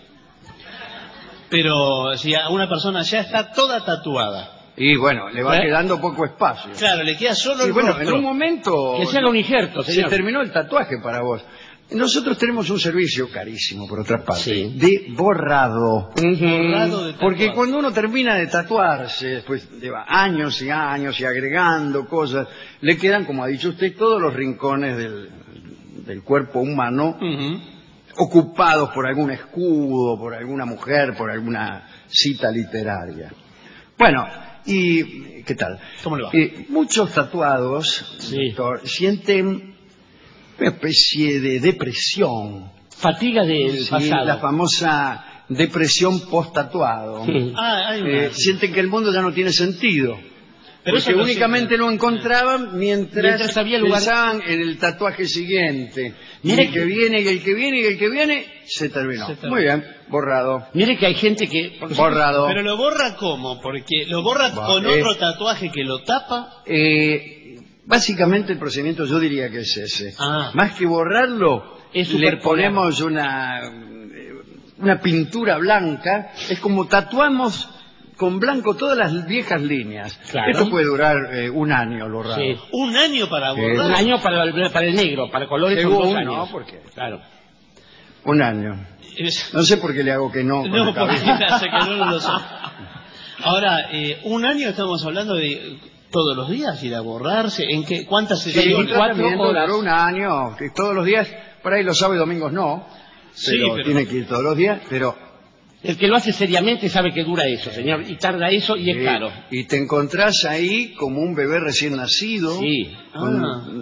Pero si a una persona ya está toda tatuada. Y bueno, le va quedando poco espacio. Claro, le queda solo Y el bueno, rostro. en un momento... Que se haga un injerto, señor. Se terminó el tatuaje para vos. Nosotros tenemos un servicio carísimo, por otra parte, Sí. de borrado. Borrado de Porque tatuaje. cuando uno termina de tatuarse, después lleva años y años y agregando cosas, le quedan, como ha dicho usted, todos los rincones del cuerpo humano ocupados por algún escudo, por alguna mujer, por alguna cita literaria. Bueno, ¿y qué tal? ¿Cómo le va? Muchos tatuados, doctor, sienten una especie de depresión. Fatiga del pasado. La famosa depresión post-tatuado. Sienten que el mundo ya no tiene sentido. Pero Porque eso no únicamente lo encontraban mientras había lugar. pensaban en el tatuaje siguiente. Mire Y el que viene, y el que viene, y el que viene, se terminó. Muy bien, borrado. Mire que hay gente que... Borrado. Pero lo borra ¿cómo? Porque lo borra con otro tatuaje que lo tapa. Básicamente el procedimiento yo diría que es ese. Ah. Más que borrarlo, Es le superponer. ponemos una pintura blanca. Es como tatuamos con blanco todas las viejas líneas. Claro. Esto puede durar un año, lo raro. Sí. Un año para borrar. Un año para el negro, para colores son Según, 2 años. ¿no? Porque Claro. un año. No sé por qué le hago que no. con No, la porque cabeza. me hace que no lo sé. Ahora, un año estamos hablando de todos los días ir a borrarse. ¿En qué? ¿Cuántas Sí, sesiones? un tratamiento duró un año, que todos los días, por ahí los sábados y domingos no, pero tiene que ir todos los días, pero... El que lo hace seriamente sabe que dura eso, señor, y tarda eso y es caro. Y te encontrás ahí como un bebé recién nacido, Sí.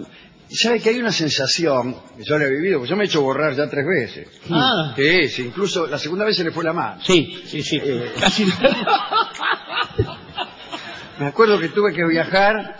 Y sabe que hay una sensación, que yo la he vivido, porque yo me he hecho borrar ya 3 veces. Ah. Sí, sí, incluso la segunda vez se le fue la mano. Sí. Casi. Me acuerdo que tuve que viajar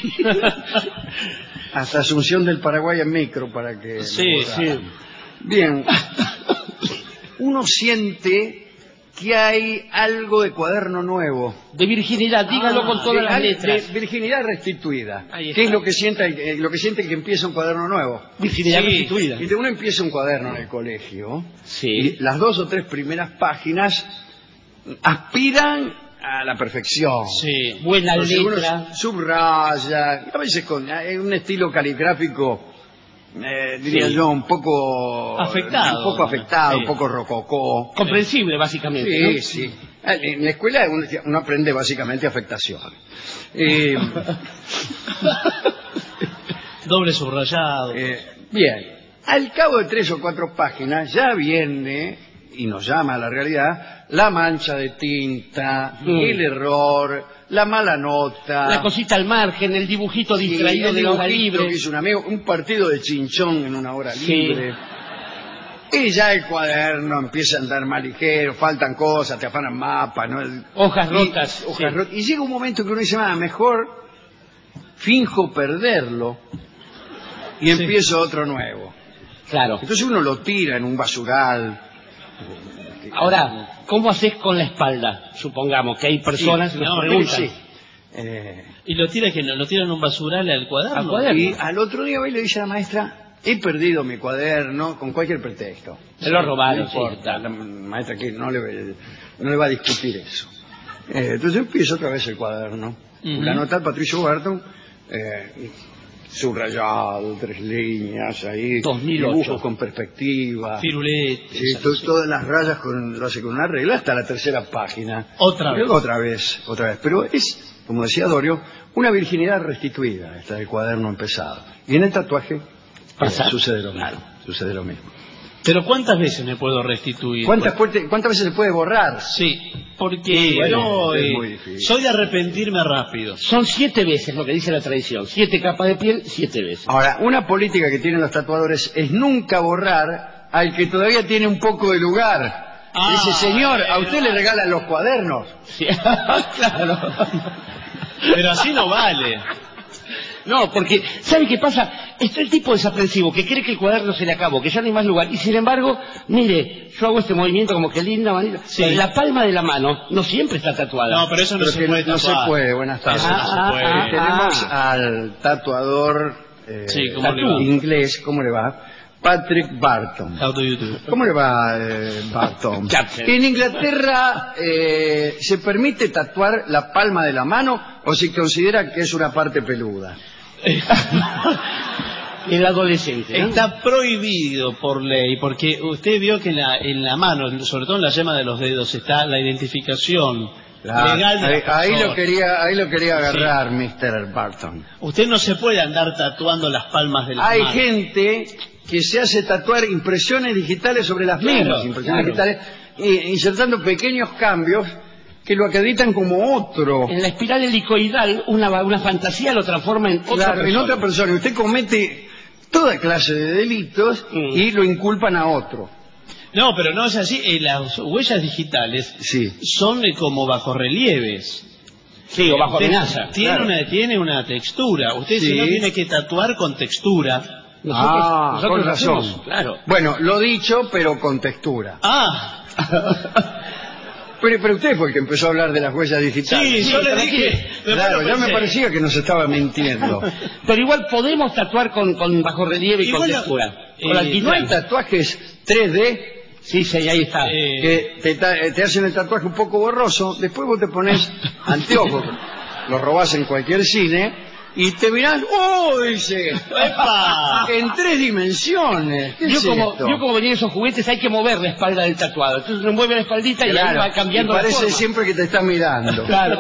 hasta Asunción del Paraguay en micro para que... Sí. Bien. Uno siente que hay algo de cuaderno nuevo. De virginidad, dígalo con todas las letras. De virginidad restituida. ¿Qué es lo que siente el que empieza un cuaderno nuevo? Virginidad restituida. Y uno empieza un cuaderno en el colegio. Sí. Y las 2 o 3 primeras páginas aspiran a la perfección. Sí. Buena Entonces letra. uno subraya, a veces con un estilo caligráfico, diría yo, un poco afectado, un poco rococó. Comprensible, básicamente. Sí, ¿no? sí. En la escuela uno aprende básicamente afectación. Doble subrayado. Bien. Al cabo de 3 o 4 páginas ya viene, y nos llama a la realidad, la mancha de tinta, el error, la mala nota, la cosita al margen, el dibujito distraído de los libros que hizo un amigo, un partido de chinchón en una hora libre. Y ya el cuaderno empieza a andar más ligero, faltan cosas, te afanan mapas, ¿no? Hojas rotas. Y llega un momento que uno dice, mejor finjo perderlo y empiezo otro nuevo. Claro. Entonces uno lo tira en un basural. Ahora, ¿cómo haces con la espalda? Supongamos que hay personas que nos preguntan. ¿Y lo tira en un basural al cuaderno? Y al otro día va y le dice a la maestra, he perdido mi cuaderno con cualquier pretexto. Se lo robaron. No importa, la maestra que no le va a discutir eso. Entonces empiezo otra vez el cuaderno. La nota Patricio Barton, subrayado, 3 líneas ahí, 2008. dibujos con perspectiva, firuletes, sí, todas las rayas lo hace con una regla hasta la 3ª página. Otra vez. Pero es, como decía Dorio, una virginidad restituida, esta del cuaderno empezado. Y en el tatuaje sucede lo mismo. Pero ¿cuántas veces me puedo restituir? ¿Cuántas veces se puede borrar? Sí, porque yo soy de arrepentirme rápido. Son 7 veces lo que dice la tradición. 7 capas de piel, 7 veces. Ahora, una política que tienen los tatuadores es nunca borrar al que todavía tiene un poco de lugar. Dice, señor, a usted le regalan los cuadernos. Sí. Claro. Pero así no vale. No, porque, ¿sabe qué pasa? Está el tipo desaprensivo que cree que el cuaderno se le acabó, que ya no hay más lugar. Y sin embargo, mire, yo hago este movimiento como que linda manera. Sí. La palma de la mano no siempre está tatuada. No, pero eso no se puede tatuar. No se puede, buenas tardes. No se puede. Tenemos al tatuador inglés, ¿cómo le va? Patrick Barton. How do you do? ¿Cómo le va, Barton? En Inglaterra, ¿se permite tatuar la palma de la mano o se considera que es una parte peluda? El adolescente, ¿no? Está prohibido por ley, porque usted vio que en la mano, sobre todo en la yema de los dedos, está la identificación legal de la ahí lo quería agarrar, Mr. Barton. Usted no se puede andar tatuando las palmas de las manos. Hay gente que se hace tatuar impresiones digitales sobre las mismas impresiones digitales, insertando pequeños cambios que lo acreditan como otro. En la espiral helicoidal, una fantasía lo transforma en otra persona. En otra persona. Usted comete toda clase de delitos y lo inculpan a otro. No, pero no es así. Las huellas digitales son como bajorrelieves. Sí, o bajo amenaza. Tiene una textura. Usted si no tiene que tatuar con textura. Nosotros con razón. Claro. Bueno, lo dicho, pero con textura. Pero usted fue el que empezó a hablar de las huellas digitales. Sí, yo le dije. Claro, ya me parecía que nos estaba mintiendo. Pero igual podemos tatuar con bajorrelieve y con textura. ¿No hay tatuajes 3D? Sí, ahí está. Que te hacen el tatuaje un poco borroso, después vos te pones anteojos, los robás en cualquier cine y te mirás, dice, ¡epa! En 3 dimensiones. Yo como venía esos juguetes hay que mover la espalda del tatuado. Entonces uno mueve la espaldita y ahí va cambiando la forma. Parece siempre que te está mirando. Claro.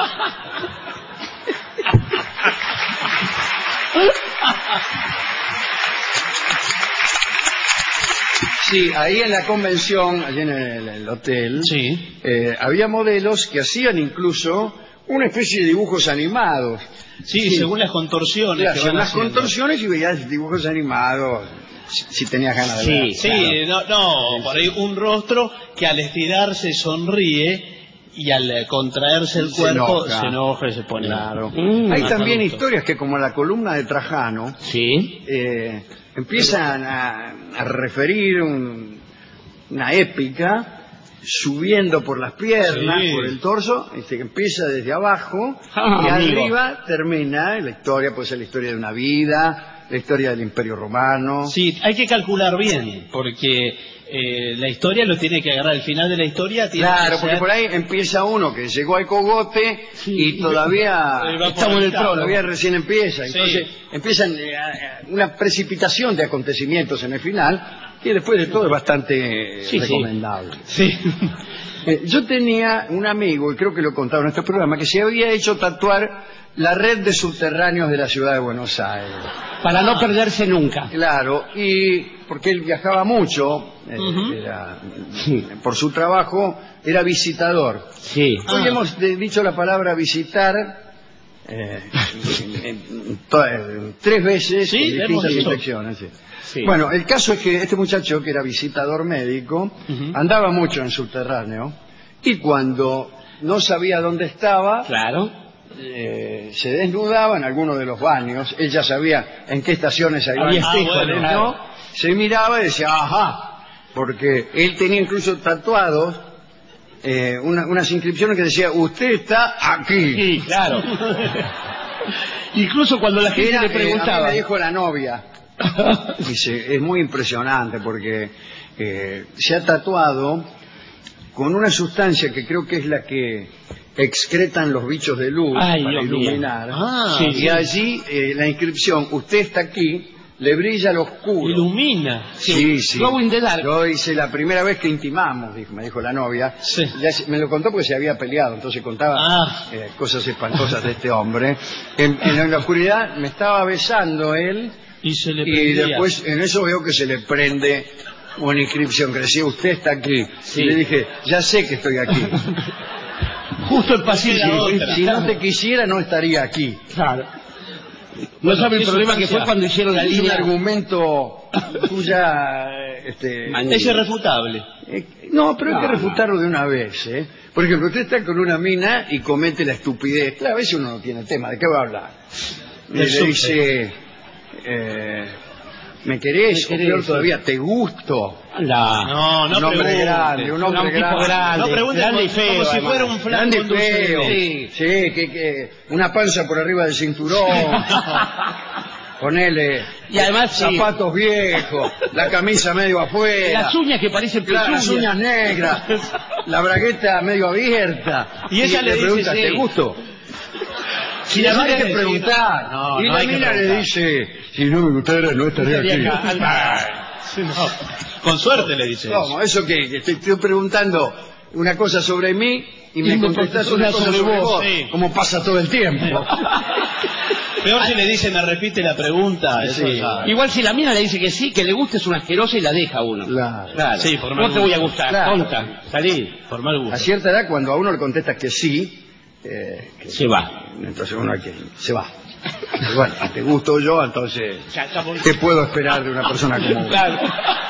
Sí, ahí en la convención, allí en el hotel, había modelos que hacían incluso una especie de dibujos animados. Sí, según las contorsiones. Claro, que según van las haciendo. contorsiones y veías dibujos animados, si tenías ganas de ver. Sí, por ahí un rostro que al estirarse sonríe y al contraerse el cuerpo se enoja y se pone. Claro. Hay también historias que, como la columna de Trajano, empiezan a referir una épica subiendo por las piernas, por el torso, que empieza desde abajo y arriba termina la historia, puede ser la historia de una vida, la historia del Imperio Romano. Sí, hay que calcular bien, porque la historia lo tiene que agarrar, el final de la historia tiene claro, que porque ser... por ahí empieza uno que llegó al cogote y todavía estamos en el trono, todavía recién empieza, entonces empiezan una precipitación de acontecimientos en el final, que después de todo es bastante recomendable. Yo tenía un amigo, y creo que lo he contado en este programa, que se había hecho tatuar la red de subterráneos de la ciudad de Buenos Aires. Para no perderse nunca. Claro, y porque él viajaba mucho, por su trabajo, era visitador. Hoy hemos dicho la palabra visitar 3 veces en distintas infecciones. Bueno, el caso es que este muchacho, que era visitador médico, andaba mucho en subterráneo, y cuando no sabía dónde estaba, se desnudaba en alguno de los baños. Él ya sabía en qué estaciones había espejos, se miraba y decía, ajá, porque él tenía incluso tatuados unas inscripciones que decía, usted está aquí. Sí, claro. Incluso cuando la gente le preguntaba. A mí me dijo la novia, dice, es muy impresionante porque se ha tatuado con una sustancia que creo que es la que excretan los bichos de luz para iluminar. Y allí la inscripción, usted está aquí, le brilla al oscuro. Ilumina. Sí. Glow in the dark. Yo hice la primera vez que intimamos, me dijo la novia. Me lo contó porque se había peleado, entonces contaba cosas espantosas de este hombre. En la oscuridad me estaba besando él y después en eso veo que se le prende una inscripción que decía, usted está aquí. Y le dije, ya sé que estoy aquí. Justo el pasillo. Si no te quisiera, no estaría aquí. Claro. No sabe el problema que fue cuando hicieron la línea. Es un argumento tuya... es irrefutable. No, pero hay que refutarlo de una vez. Por ejemplo, usted está con una mina y comete la estupidez. Claro, a veces uno no tiene tema. ¿De qué va a hablar? Le dice... ¿me querés? O peor todavía, ¿te gusto? No un hombre grande, un hombre grande. No pregunte como si fuera un flan con dulce de leche. Sí, que una panza por arriba del cinturón. Ponele. Y además zapatos viejos, la camisa medio afuera. Las uñas que parecen pezuñas. Las uñas negras, la bragueta medio abierta. Y ella le pregunta, dice, ¿te gusto? Si no hay que preguntar. Y la mina le dice, si no me gustara, no estaría aquí. Con suerte le dice. ¿Cómo? Eso que te estoy preguntando una cosa sobre mí y me contestás una cosa sobre vos. Como pasa todo el tiempo. Peor si le dice, me repite la pregunta. Igual si la mina le dice que sí, que le gusta, es una asquerosa y la deja uno. Claro. Sí, por mal no te voy a gustar, tonta. Salí. Por mal gusto. A cierta edad, cuando a uno le contestas que sí, se va. Entonces uno se va. Y bueno, te gusto yo, entonces ¿qué puedo esperar de una persona como vos? Claro.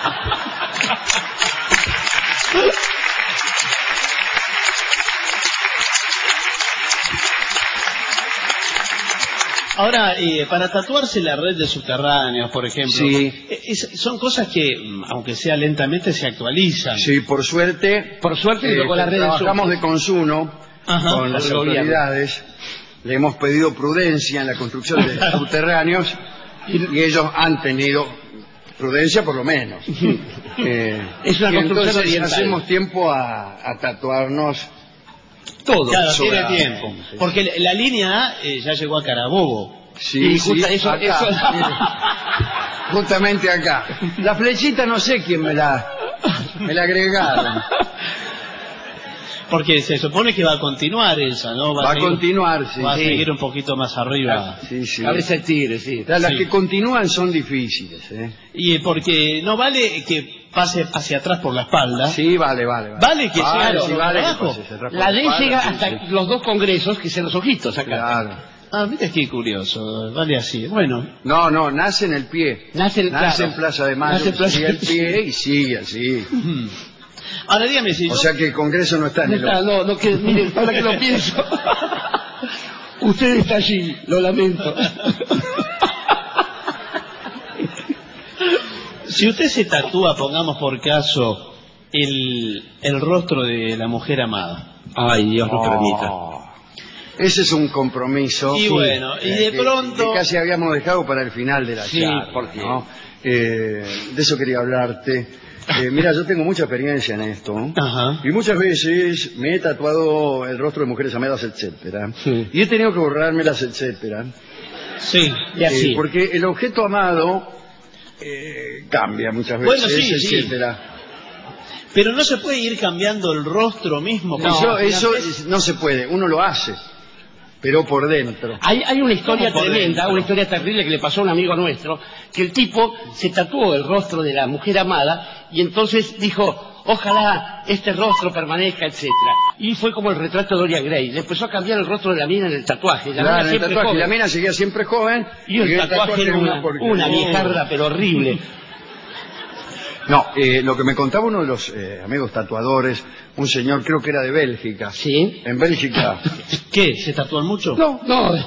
Ahora, para tatuarse la red de subterráneos, por ejemplo, son cosas que, aunque sea lentamente, se actualizan. Sí, por suerte con la red trabajamos de Consuno, con las autoridades, le hemos pedido prudencia en la construcción de subterráneos y ellos han tenido prudencia por lo menos. Es una construcción oriental. Hacemos tiempo a tatuarnos todo. Claro, tiene tiempo. Porque la línea A ya llegó a Carabobo. Sí, justamente acá. La flechita no sé quién me la agregaron. Porque se supone que va a continuar esa, ¿no? Va a continuar, sí. Va a seguir un poquito más arriba. Sí. Cabeza de tigre, sí. Las que continúan son difíciles, Y porque no vale que pase hacia atrás por la espalda. Sí, vale. Vale que sea abajo. La D llega hasta los 2 congresos, que son los ojitos acá. Claro. Ah, mira qué curioso, vale así. Bueno. No, nace en el pie. Nace en Plaza de Mayo, sigue el pie y sigue así. Ahora dígame si O sea que el Congreso no está en el... No, que mire, ahora que lo pienso. Usted está allí, lo lamento. Si usted se tatúa, pongamos por caso, el rostro de la mujer amada. Ay, Dios nos permita. Ese es un compromiso. Y bueno, y de pronto... Que casi habíamos dejado para el final de la charla. ¿Por qué? ¿no? De eso quería hablarte. Mira, yo tengo mucha experiencia en esto. Ajá. Y muchas veces me he tatuado el rostro de mujeres amadas, etcétera. Sí. Y he tenido que borrármelas, etcétera. Sí, y así. Porque el objeto amado cambia muchas veces, bueno, sí, etcétera. Sí. Pero no se puede ir cambiando el rostro mismo. No, eso no se puede. Uno lo hace, pero por dentro. Hay una historia tremenda, una historia terrible que le pasó a un amigo nuestro, que el tipo se tatuó el rostro de la mujer amada y entonces dijo, ojalá este rostro permanezca, etcétera. Y fue como el retrato de Dorian Gray. Le empezó a cambiar el rostro de la mina en el tatuaje. La mina seguía siempre joven. Y el tatuaje era una viejarda, pero horrible. No, lo que me contaba uno de los amigos tatuadores, un señor, creo que era de Bélgica. ¿Sí? En Bélgica. ¿Qué? ¿Se tatúan mucho? No.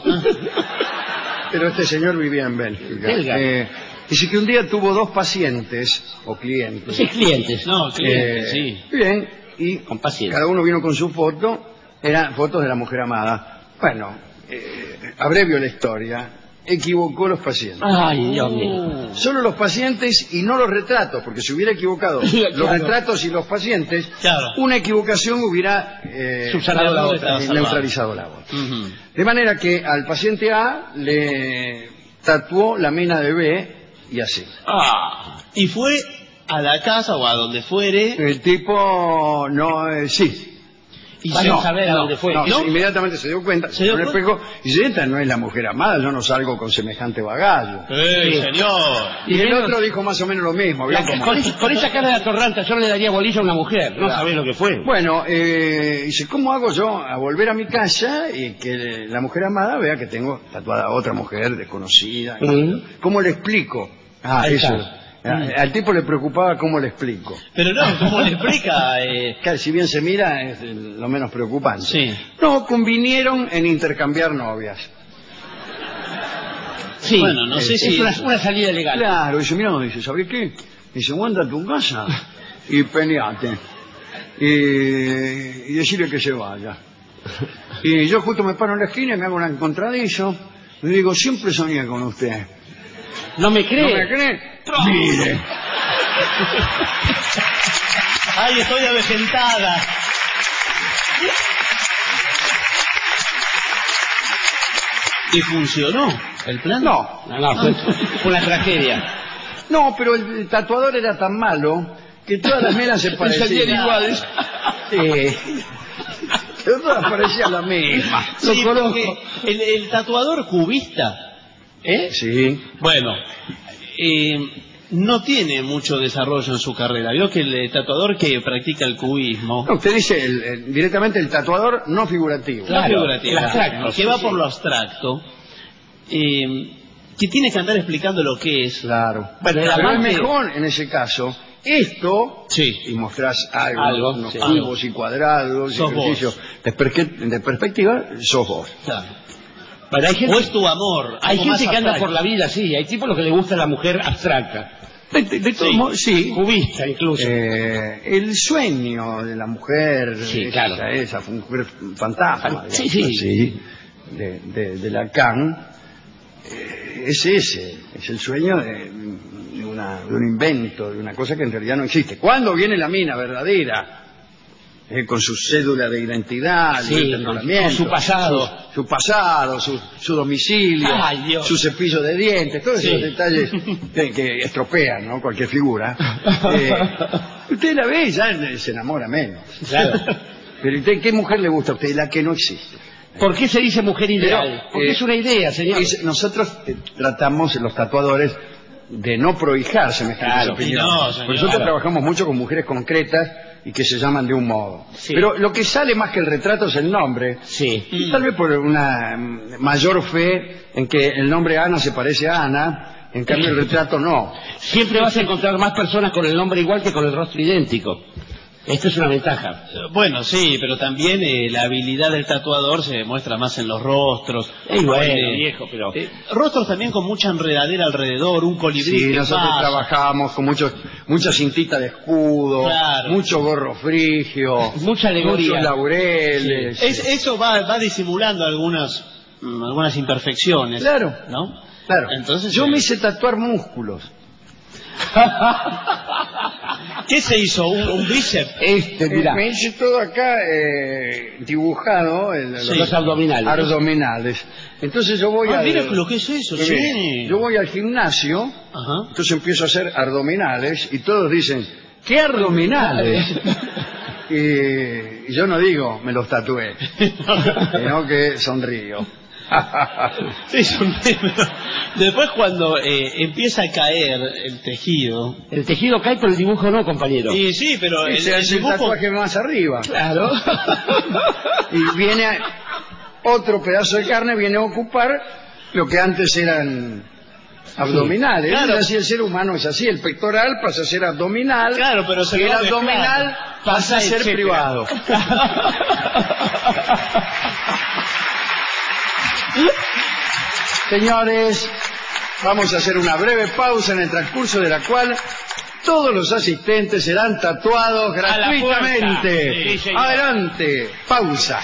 Pero este señor vivía en Bélgica. Dice que un día tuvo 2 pacientes, o clientes. Sí, clientes. No, clientes, sí. Bien, y con pacientes. Cada uno vino con su foto, eran fotos de la mujer amada. Bueno, abrevio la historia. Equivocó los pacientes. Ay, Dios mío. Solo los pacientes y no los retratos, porque si hubiera equivocado los retratos y los pacientes, una equivocación hubiera subsanado la otra, neutralizado la otra. De manera que al paciente A le tatuó la mina de B y así. Y fue a la casa o a donde fuere. El tipo sí. Y sin saber a dónde fue. No, inmediatamente se dio cuenta, se dio el espejo, y dice, esta no es la mujer amada, yo no salgo con semejante bagallo. Señor! Y el otro dijo más o menos lo mismo. Con esa cara de atorranta yo no le daría bolilla a una mujer, no sabés lo que fue. Bueno, dice, ¿cómo hago yo a volver a mi casa y que la mujer amada vea que tengo tatuada a otra mujer desconocida? ¿Cómo le explico? Eso. Al tipo le preocupaba cómo le explico. Pero no, ¿cómo le explica? Claro, si bien se mira, es lo menos preocupante. Sí. No, convinieron en intercambiar novias. Sí, bueno, no sé si... Es una salida legal. Claro, dice, mira, dice, ¿sabes qué? Dice, anda a tu casa y peleate. Y decirle que se vaya. Y yo justo me paro en la esquina y me hago un encontradizo. Y digo, siempre soñé con usted. ¿No me cree? ¿No me cree? Mire. ¡Ay, estoy avejentada! ¿Y funcionó el plan? No, fue una tragedia. No, pero el tatuador era tan malo que todas las minas se parecían iguales. Todas parecían la misma. Sí, porque el tatuador cubista, Sí. Bueno, no tiene mucho desarrollo en su carrera. Vio que el tatuador que practica el cubismo... No, usted dice directamente el tatuador no figurativo. Claro, no figurativo. El abstracto. Que va por lo abstracto. Que tiene que andar explicando lo que es. Claro. Bueno, es mejor en ese caso esto, y mostrás algo unos cubos y cuadrados, y ejercicios de perspectiva, sos vos. Claro. Pero hay gente, o es tu amor. Hay gente que anda por la vida así, hay tipos los que le gusta la mujer abstracta. De todos modos, sí. Cubista incluso. El sueño de la mujer, esa mujer fantasma, de Lacan, es ese, es el sueño de un invento, de una cosa que en realidad no existe. ¿Cuándo viene la mina verdadera? Con su cédula de identidad, con su pasado, su domicilio, su cepillo de dientes, todos esos detalles que estropean, ¿no? Cualquier figura. Usted la ve y ya se enamora menos. Claro. Pero ¿qué mujer le gusta a usted? La que no existe. ¿Por qué se dice mujer ideal? Porque es una idea, señor. Nosotros tratamos, los tatuadores, de no prohijar semejantes opiniones. Porque nosotros trabajamos mucho con mujeres concretas y que se llaman de un modo. Sí. Pero lo que sale más que el retrato es el nombre. Sí. Tal vez por una mayor fe en que el nombre Ana se parece a Ana, en cambio el retrato no. Siempre vas a encontrar más personas con el nombre igual que con el rostro idéntico. Esto es una ventaja. Bueno, sí, pero también la habilidad del tatuador se demuestra más en los rostros. Viejo, pero... rostros también con mucha enredadera alrededor, un colibrí. Sí, nosotros trabajamos con mucha cintita de escudo, mucho gorro frigio, mucha alegoría, muchos laureles. Sí. Eso va disimulando algunas imperfecciones. Claro, ¿no? Claro. Entonces, yo me hice tatuar músculos. ¿Qué se hizo? ¿Un bíceps? Mira. Me hice todo acá dibujado los abdominales. Entonces yo voy mira lo que es eso, sí. Yo voy al gimnasio, entonces empiezo a hacer abdominales y todos dicen, ¿qué abdominales? Y yo no digo, me los tatué, sino que sonrío. Sí, después cuando empieza a caer el tejido cae, pero el dibujo no, compañero. Y sí, pero el tatuaje más arriba. Claro. Y viene otro pedazo de carne, viene a ocupar lo que antes eran abdominales. Sí, claro. Así el ser humano es así, el pectoral pasa a ser abdominal, claro, pero y el abdominal pasa a ser privado. Señores, vamos a hacer una breve pausa en el transcurso de la cual todos los asistentes serán tatuados gratuitamente. Sí, adelante, pausa.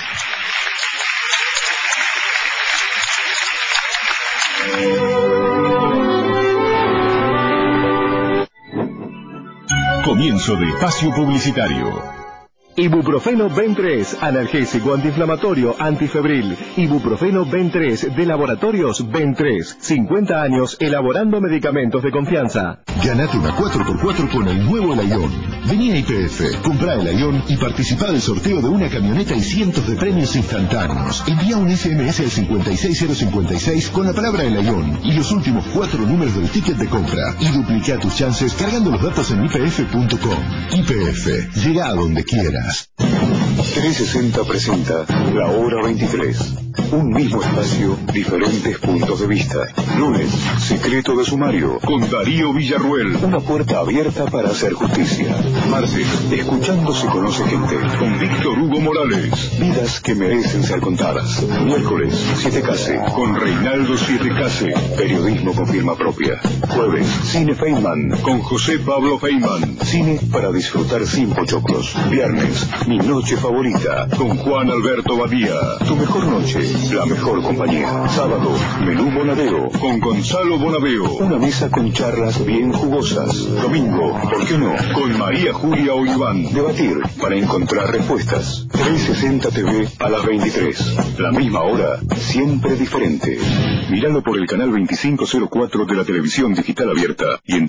Comienzo de espacio publicitario. Ibuprofeno Ben3, analgésico antiinflamatorio antifebril. Ibuprofeno Ben3 de Laboratorios Ben3. 50 años elaborando medicamentos de confianza. Ganate una 4x4 con el nuevo Laión. Vení a YPF, comprá el Laión y participá del sorteo de una camioneta y cientos de premios instantáneos. Envía un SMS al 56056 con la palabra Laión y los últimos 4 números del ticket de compra. Y duplica tus chances cargando los datos en ypf.com. YPF, llega a donde quieras. 360 presenta La Hora 23. Un mismo espacio, diferentes puntos de vista. Lunes, Secreto de Sumario, con Darío Villarruel. Una puerta abierta para hacer justicia. Martes, Escuchando se conoce gente, con Víctor Hugo Morales. Vidas que merecen ser contadas. Miércoles, Siete Case, con Reinaldo Siete Case. Periodismo con firma propia. Jueves, Cine Feynman, con José Pablo Feynman. Cine para disfrutar sin pochoclos. Viernes, Mi Noche Favorita, con Juan Alberto Badía. Tu mejor noche, la mejor compañía. Sábado, Menú Bonadeo, con Gonzalo Bonadeo. Una mesa con charlas bien jugosas. Domingo, ¿por qué no? Con María Julia Oiván. Debatir para encontrar respuestas. 360 TV a las 23. La misma hora, siempre diferente. Míralo por el canal 2504 de la televisión digital abierta y en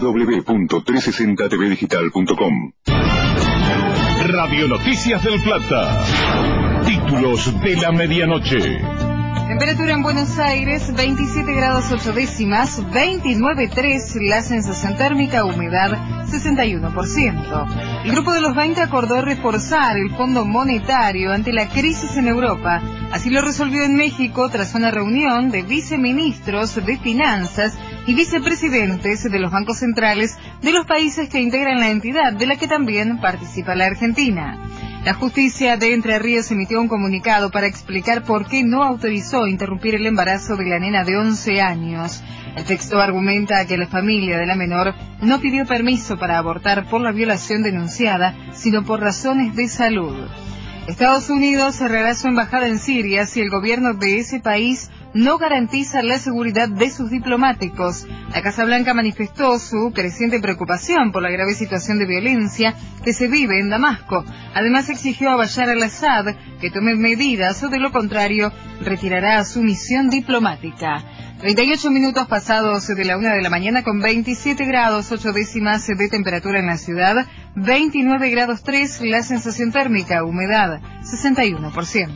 www.360tvdigital.com. Radio Noticias del Plata. Títulos de la medianoche. Temperatura en Buenos Aires, 27 grados 8 décimas, 29,3 la sensación térmica, humedad 61%. El Grupo de los 20 acordó reforzar el Fondo Monetario ante la crisis en Europa. Así lo resolvió en México tras una reunión de viceministros de Finanzas y vicepresidentes de los bancos centrales de los países que integran la entidad, de la que también participa la Argentina. La justicia de Entre Ríos emitió un comunicado para explicar por qué no autorizó interrumpir el embarazo de la nena de 11 años. El texto argumenta que la familia de la menor no pidió permiso para abortar por la violación denunciada, sino por razones de salud. Estados Unidos cerrará su embajada en Siria si el gobierno de ese país no garantiza la seguridad de sus diplomáticos. La Casa Blanca manifestó su creciente preocupación por la grave situación de violencia que se vive en Damasco. Además exigió a Bashar al-Assad que tome medidas o de lo contrario retirará su misión diplomática. 38 minutos pasados de la 1 de la mañana con 27 grados 8 décimas de temperatura en la ciudad, 29 grados 3 la sensación térmica, humedad 61%.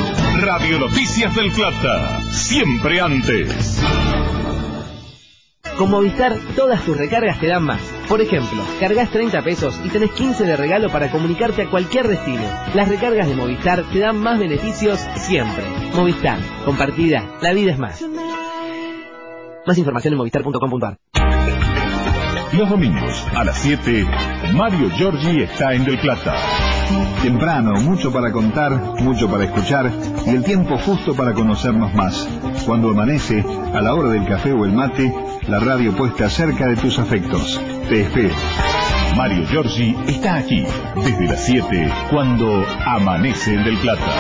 Radio Noticias del Plata, siempre antes. Con Movistar, todas tus recargas te dan más. Por ejemplo, cargas 30 pesos y tenés 15 de regalo para comunicarte a cualquier destino. Las recargas de Movistar te dan más beneficios siempre. Movistar, compartida, la vida es más. Más información en movistar.com.ar. Los domingos a las 7, Mario Giorgi está en Del Plata. Temprano, mucho para contar, mucho para escuchar y el tiempo justo para conocernos más. Cuando amanece, a la hora del café o el mate, la radio puesta cerca de tus afectos. Te espero. Mario Giorgi está aquí desde las 7 cuando amanece en Del Plata.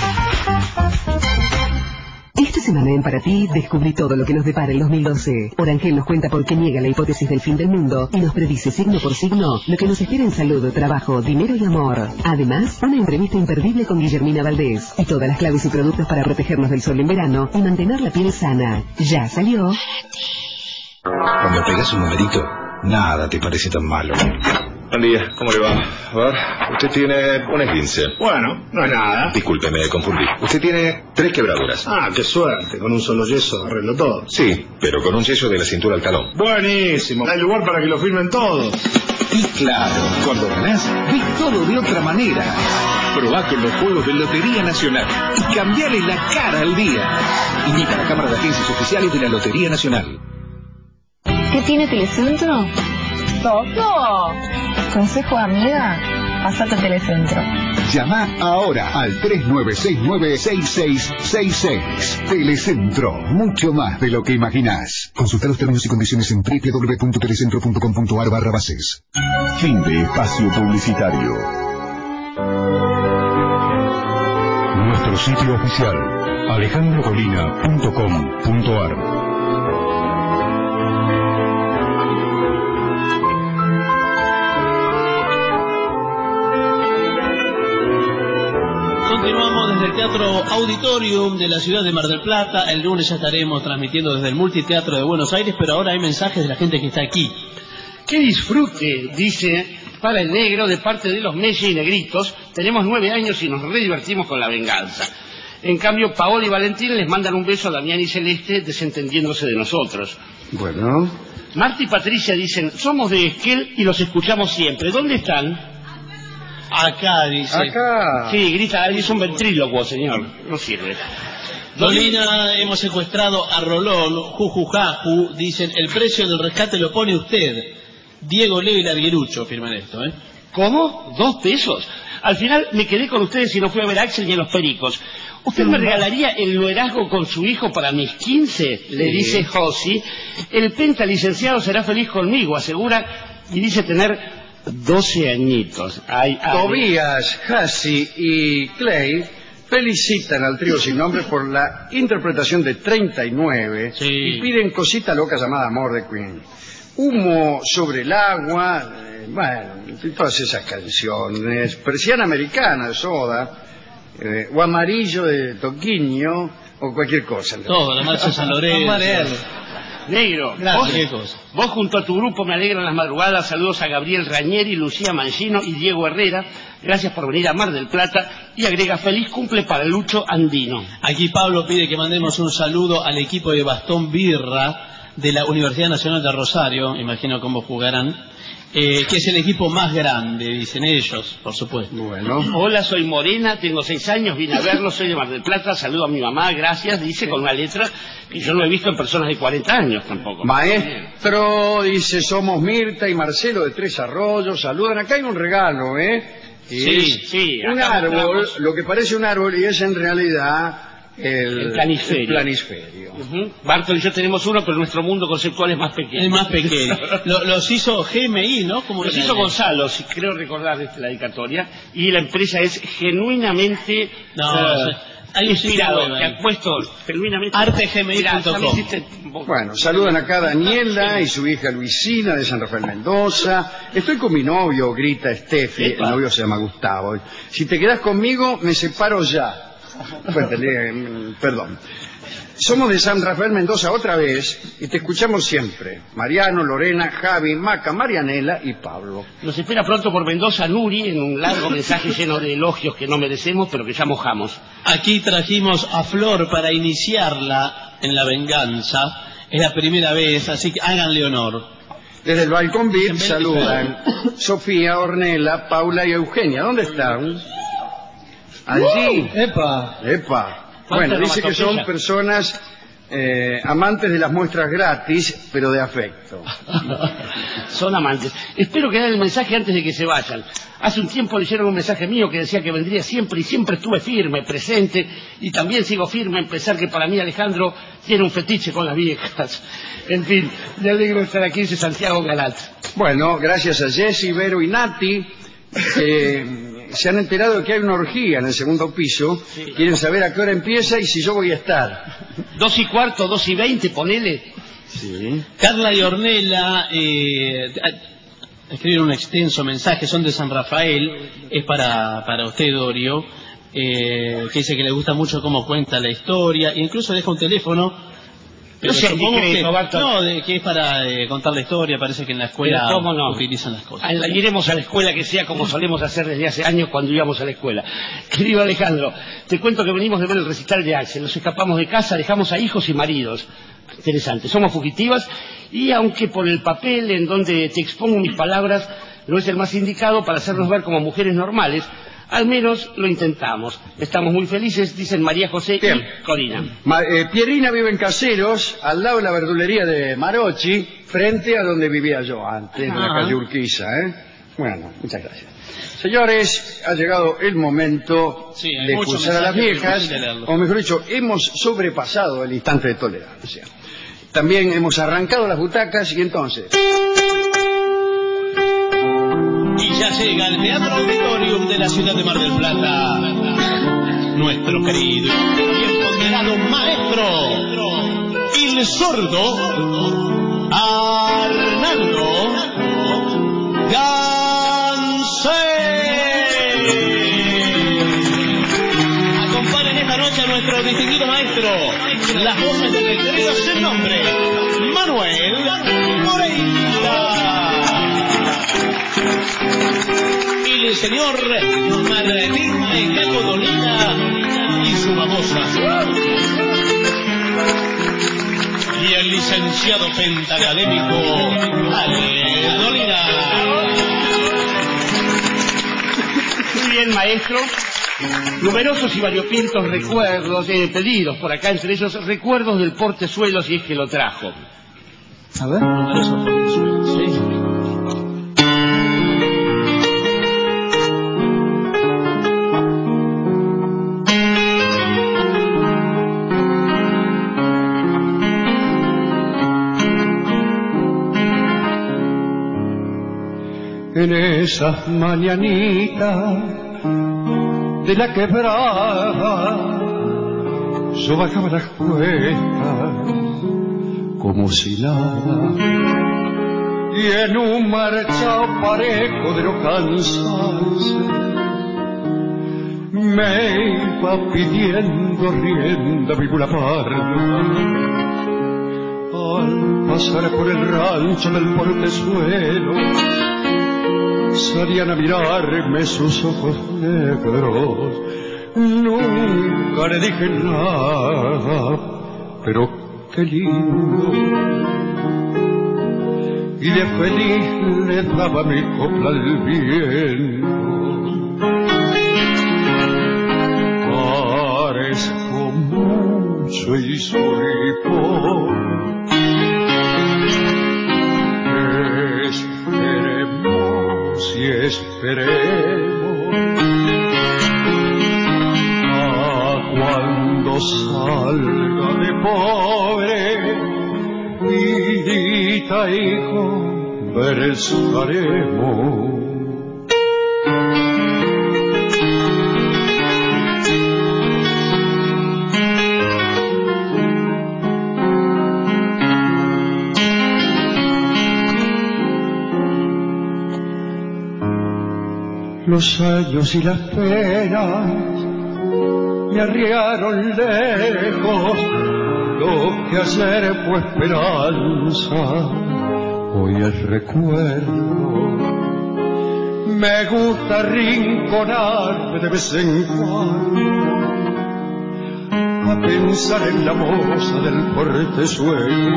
Esta semana en Para Ti descubrí todo lo que nos depara el 2012. Orangel nos cuenta por qué niega la hipótesis del fin del mundo y nos predice signo por signo lo que nos espera en salud, trabajo, dinero y amor. Además, una entrevista imperdible con Guillermina Valdés y todas las claves y productos para protegernos del sol en verano y mantener la piel sana. Ya salió. Cuando pegas un numerito, nada te parece tan malo. Buen día, ¿cómo le va? A ver, usted tiene un esguince. Bueno, no es nada. Disculpe, me confundí. Usted tiene 3 quebraduras. Ah, qué suerte, con un solo yeso arreglo todo. Sí, pero con un yeso de la cintura al talón. Buenísimo, hay lugar para que lo firmen todos. Y claro, cuando ganás, ves todo de otra manera. Probá con los juegos de Lotería Nacional y cambiale la cara al día. Invita a la Cámara de Agencias Oficiales de la Lotería Nacional. ¿Qué tiene Telecentro? ¡Todo! ¿Consejo de amiga? Pasate a Telecentro. Llama ahora al 3969-6666. Telecentro, mucho más de lo que imaginás. Consulta los términos y condiciones en www.telecentro.com.ar/bases. Fin de espacio publicitario. Nuestro sitio oficial, alejandrocolina.com.ar. Continuamos desde el Teatro Auditorium de la ciudad de Mar del Plata. El lunes ya estaremos transmitiendo desde el Multiteatro de Buenos Aires, pero ahora hay mensajes de la gente que está aquí. ¡Qué disfrute! Dice para el negro de parte de los Messi y Negritos. Tenemos 9 años y nos re divertimos con La Venganza. En cambio, Paola y Valentín les mandan un beso a Damián y Celeste desentendiéndose de nosotros. Bueno. Marta y Patricia dicen, somos de Esquel y los escuchamos siempre. ¿Dónde están? Acá, dice. Acá. Sí, grita, es un ventrílocuo, señor. No sirve. Dolina, hemos secuestrado a Rolón, jujujaju, dicen, el precio del rescate lo pone usted. Diego Leo y Larguerucho firman esto, ¿eh? ¿Cómo? ¿2 pesos? Al final me quedé con ustedes y no fui a ver a Axel ni a los Pericos. ¿Usted me regalaría el nuerazgo con su hijo para mis 15? Le dice Josi. El penta licenciado será feliz conmigo, asegura, y dice tener 12 añitos. Tobías, Hassi y Clay felicitan al trío sin nombre por la interpretación de 39 y piden cosita loca llamada Amor de Queen. Humo sobre el agua, bueno, todas esas canciones. Persiana americana de Soda, o Amarillo de Toquinho, o cualquier cosa. Todo, la marcha San Lorenzo. Negro, vos junto a tu grupo me alegran las madrugadas. Saludos a Gabriel Rañeri, Lucía Mancino y Diego Herrera. Gracias por venir a Mar del Plata. Y agrega, feliz cumple para Lucho Andino. Aquí Pablo pide que mandemos un saludo al equipo de Bastón Birra de la Universidad Nacional de Rosario. Imagino cómo jugarán. Que es el equipo más grande, dicen ellos, por supuesto. Bueno. Hola, soy Morena, tengo 6 años, vine a verlo, soy de Mar del Plata, saludo a mi mamá, gracias, dice con una letra que yo no he visto en personas de 40 años tampoco. Maestro, dice, somos Mirta y Marcelo de Tres Arroyos, saludan, acá hay un regalo, Sí, un árbol, lo que parece un árbol y es en realidad el planisferio. Bartol y yo tenemos uno, pero nuestro mundo conceptual es más pequeño. Es más pequeño. Los hizo GMI, ¿no? Los hizo Gonzalo, si creo recordar la dedicatoria, y la empresa es genuinamente inspirado, que ha puesto genuinamente artegmi.com. Bueno, saludan acá a Daniela y su hija Luisina de San Rafael Mendoza. Estoy con mi novio, grita Steffi, el novio se llama Gustavo. Si te quedas conmigo, me separo ya. Perdón. Somos de San Rafael Mendoza otra vez y te escuchamos siempre. Mariano, Lorena, Javi, Maca, Marianela y Pablo. Nos espera pronto por Mendoza Nuri en un largo mensaje lleno de elogios que no merecemos, pero que ya mojamos. Aquí trajimos a Flor para iniciarla en La Venganza. Es la primera vez, así que háganle honor. Desde el balcón VIP saludan Sofía, Ornella, Paula y Eugenia. ¿Dónde están? Allí. ¡Epa! Bueno, dice que son personas amantes de las muestras gratis, pero de afecto. Son amantes. Espero que den el mensaje antes de que se vayan. Hace un tiempo leyeron un mensaje mío que decía que vendría siempre, y siempre estuve firme, presente, y también sigo firme, a pesar que para mí Alejandro tiene un fetiche con las viejas. En fin, me alegro de estar aquí, dice Santiago Galat. Bueno, gracias a Jessy, Vero y Nati, se han enterado de que hay una orgía en el segundo piso. Sí. Quieren saber a qué hora empieza y si yo voy a estar. 2:15, 2:20, ponele. Sí. Carla y Ornella escribieron un extenso mensaje, son de San Rafael, es para usted, Dorio, que dice que le gusta mucho cómo cuenta la historia, e incluso deja un teléfono. Pero no sé, supongo que es para contar la historia. Parece que en la escuela utilizan las cosas. Iremos a la escuela, que sea como solemos hacer desde hace años cuando íbamos a la escuela. Querido Alejandro, te cuento que venimos de ver el recital de Axel. Nos escapamos de casa, dejamos a hijos y maridos. Interesante, somos fugitivas, y aunque por el papel en donde te expongo mis palabras no es el más indicado para hacernos ver como mujeres normales, al menos lo intentamos. Estamos muy felices, dicen María José y Corina. Pierina vive en Caseros, al lado de la verdulería de Marochi, frente a donde vivía yo antes, en la calle Urquiza. Bueno, muchas gracias. Señores, ha llegado el momento de expulsar a las viejas, o mejor dicho, hemos sobrepasado el instante de tolerancia. También hemos arrancado las butacas y entonces... Y ya llega al Teatro Auditorium de la ciudad de Mar del Plata nuestro querido y empoderado maestro, el sordo Arnaldo Gansé. Acompañen esta noche a nuestro distinguido maestro, las voces de letreros en nombre, Manuel Moreira. El señor Martín Cacodolina y su babosa. Y el licenciado pentacadémico Ale Dolina. Muy bien, maestro. Numerosos y variopintos recuerdos, pedidos por acá, entre ellos recuerdos del portezuelo, si es que lo trajo. A ver, numerosos portezuelos, sí. En esas mañanitas de la quebrada yo bajaba las cuestas como si nada, y en un marchao parejo de no cansarse me iba pidiendo rienda mi mula parda. Al pasar por el rancho del portezuelo salían a mirarme sus ojos negros. Nunca le dije nada, pero qué lindo. Y de feliz le daba mi copla al viento. Parezco mucho y soy pobre. Y esperemos a cuando salga de pobre, vidita hijo, versaremos. Los años y las penas me arriaron lejos, lo que ayer fue esperanza, hoy es recuerdo. Me gusta rinconarme de vez en cuando a pensar en la moza del portezuelo,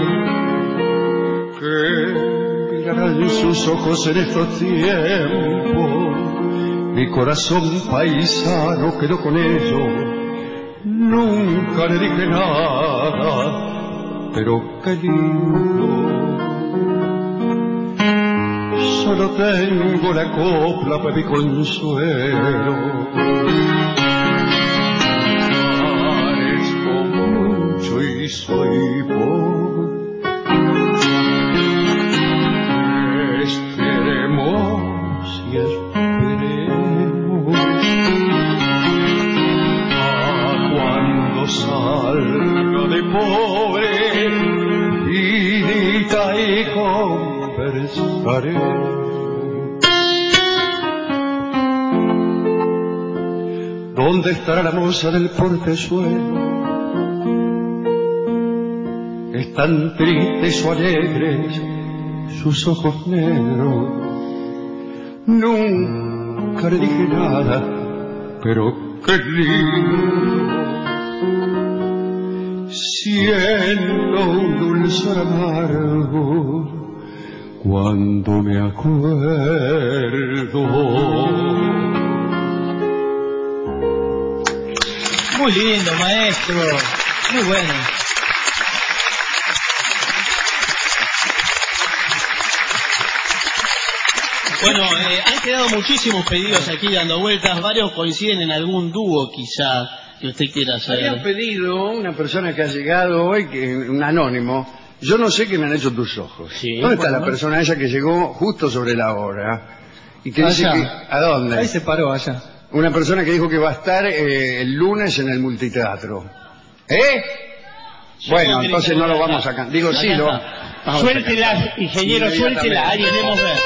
que mirarán sus ojos en estos tiempos. Mi corazón paisano quedó con ellos. Nunca le dije nada, pero qué lindo. Solo tengo la copla para mi consuelo. Parezco mucho y soy pobre. Esperemos y esperemos a cuando salga de pobre, finita y conversaré. ¿Dónde estará la moza del portezuelo? Están tristes o alegres sus ojos negros. Nunca le dije nada, pero qué lindo. Siento un dulzor amargo cuando me acuerdo. Muy lindo, maestro. Muy bueno. Bueno, han quedado muchísimos pedidos aquí dando vueltas. Varios coinciden en algún dúo, quizá, que usted quiera hacer. Había pedido una persona que ha llegado hoy, un anónimo. Yo no sé qué me han hecho tus ojos. Sí, ¿Dónde está la persona esa que llegó justo sobre la hora? Y que dice que, ¿a dónde? Ahí se paró, allá. Una persona que dijo que va a estar el lunes en el multiteatro. ¿Eh? Bueno, entonces no lo vamos a cantar. Digo, sí, lo vamos. Suéltela, ingeniero, suéltela. Ahí debemos ver.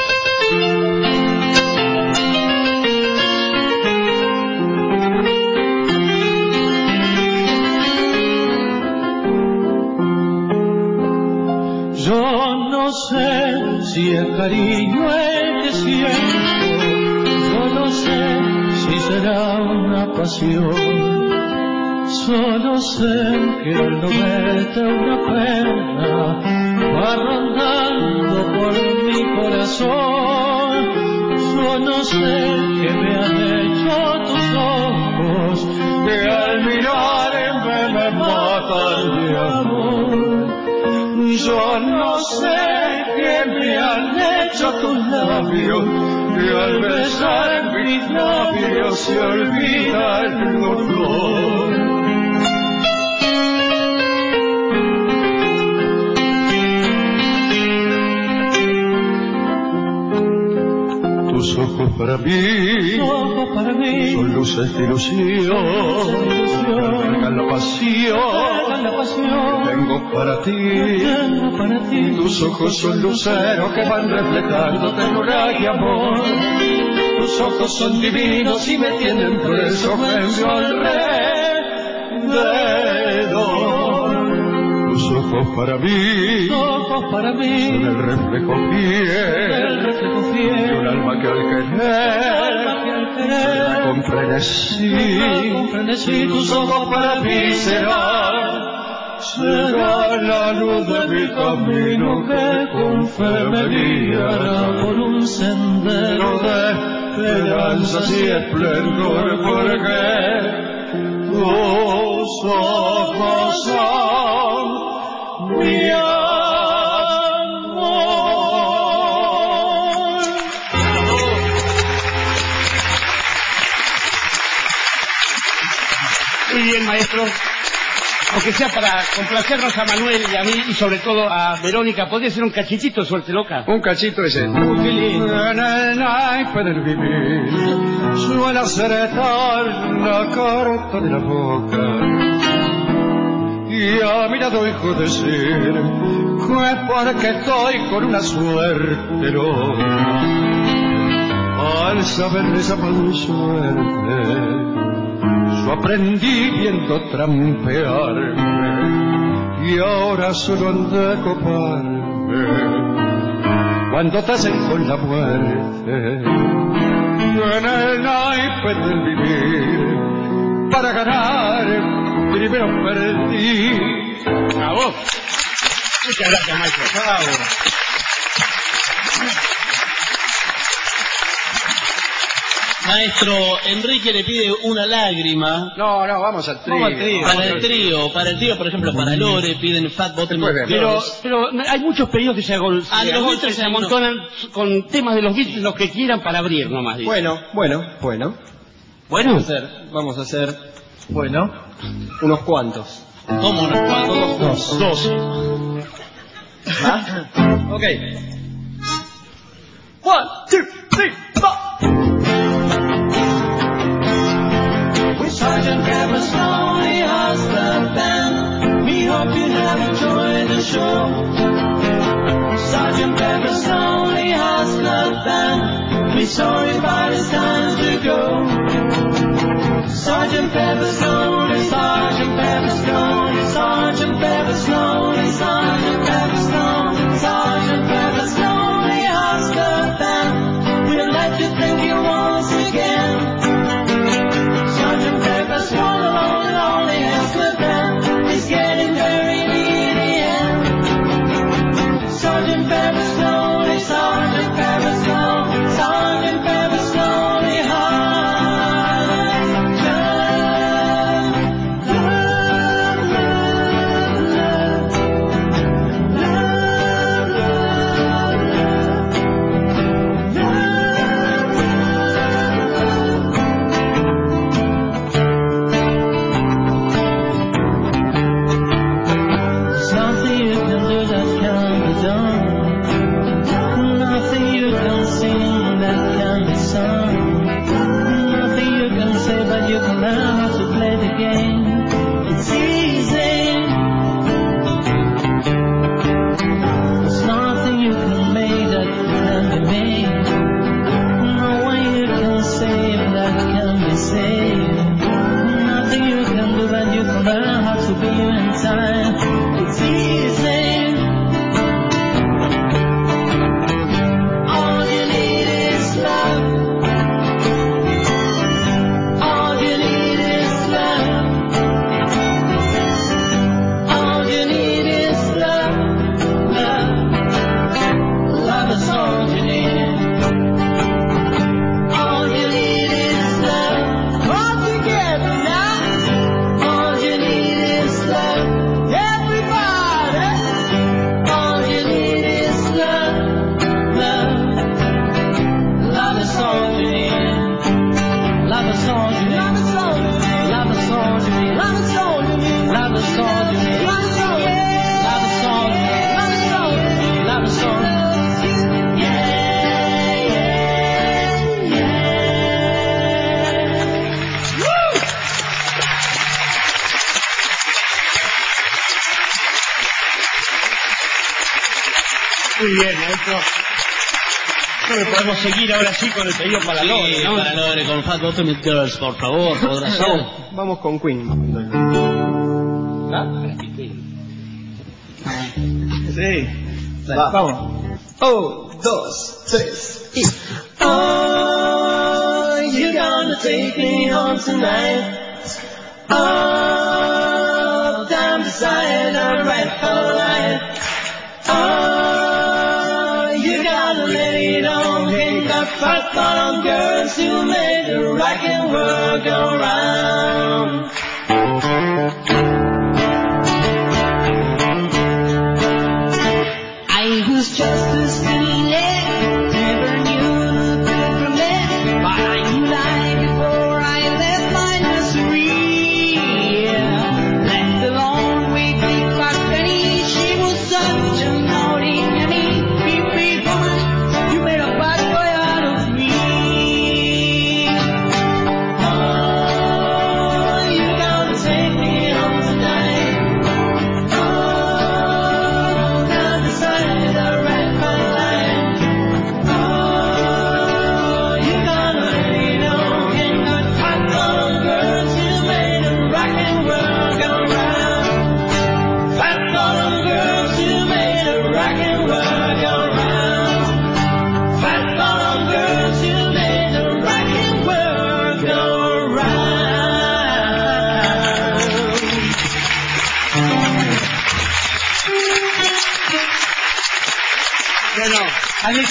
Yo no sé si es cariño el que siento, yo no sé si será una pasión. Solo sé que al no verte una pena va rondando por mi corazón. Yo no sé qué me han hecho tus ojos, que al mirarme me matan de amor. Yo no sé qué me han hecho tus labios, que al besar mis labios se olvida el dolor. Tus ojos para mí son luces de ilusión, que albergan la pasión que tengo para ti. Tus ojos son luceros que van reflejando ternura y amor. Tus ojos son divinos y me tienen preso en mi alrededor. Tus ojos para mí son el reflejo fiel de un alma que al querer con frenesí. Tus ojos para mí será la luz de mi camino que con fe me guiará por un sendero de esperanzas y esplendor, porque tus ojos son mi amor. Muy bien, maestro. Aunque sea para complacernos a Manuel y a mí y sobre todo a Verónica, podría ser un cachitito, suerte loca. Un cachito ese. En el naipe del vivir suele acertar la carta de la boca, y a mi lado oigo decir que es porque estoy con una suerte loca. Al saber de esa mala suerte, yo aprendí viendo trampearme, y ahora solo han de coparme cuando te hacen con la muerte. En el naipe del vivir, para ganar primero perdí. A vos. Muchas gracias, maestro. Bravo. Maestro, Enrique le pide una lágrima. No, vamos al trío. Para el trío, por ejemplo, para Lore piden Fat Bottom Girls. Pero hay muchos pedidos que se amontonan con temas de los Beatles, los que quieran para abrir nomás. Dice. Bueno. Vamos a hacer, unos cuantos. ¿Cómo unos cuantos? Dos. ¿Va? Ok. 1, 2, 3, 4. Sergeant Pepper's Lonely Hearts Club Band. We hope you have enjoyed the show. Sergeant Pepper's Lonely Hearts Club Band. We're sorry, but it's time to go. Sergeant Pepper's Lonely, Sergeant Pepper's Lonely, Sergeant Pepper's Lonely, Sergeant Pepper's Lonely, Sergeant Pepper's Lonely Hearts Club Band. We'll let you think you once again. Sergeant Pepper's Lonely, Lonely Hearts Club Band is getting very near the end. Sergeant Pepper's Lonely, Sergeant Pepper's Lonely, Sergeant Pepper's Lonely Hearts There's nothing you can do that can be done. Nothing you can sing that can be sung. Nothing you can say, but you can learn how to play the game. It's easy. There's nothing you can make that can be made. No one you can save that can be saved. Nothing you can do, but you can learn how to be you in time. It's easy. All you need is love. All you need is love. All you need is love. Love is all you need. All you need is love. All together now. All you need is love. Everybody. All you need is love. Love is all you need. Love is all you need. Love is all you need. Love is all you need. Love is all you need. Love is all you need. Love is all you need. Love is all you need. Love is all you need. Muy bien, maestro. Creo que podemos seguir ahora sí con el pedido para Lore, ¿no? Para Lore, con Fat Bottom Girls, por favor, podrá ser. Vamos con Queen. Sí. Vamos. 1, 2, 3 y... Oh, you're gonna take me home tonight. Oh, down beside a red light. Oh, you gotta let it on. Hang the fat bottom girls who made the rock and roll go round. I was just a student, never knew the pilgrimage, but I knew life before I left my nursery. Left alone with Big Fat Penny, she was such a naughty nanny. Big woman, you made a bad boy out of me. Oh, you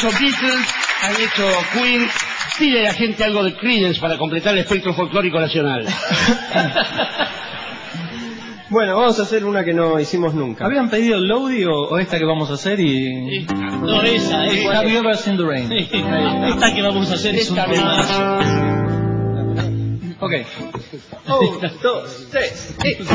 hecho Beatles, han hecho Queen. Pide a la gente algo de Creedence para completar el espectro folclórico nacional. Bueno, vamos a hacer una que no hicimos nunca. ¿Habían pedido Lodi o esta que vamos a hacer? No, esa. Have you ever seen the rain? Sí, esta que vamos a hacer es un temazo. Ok. 1, 2, 3.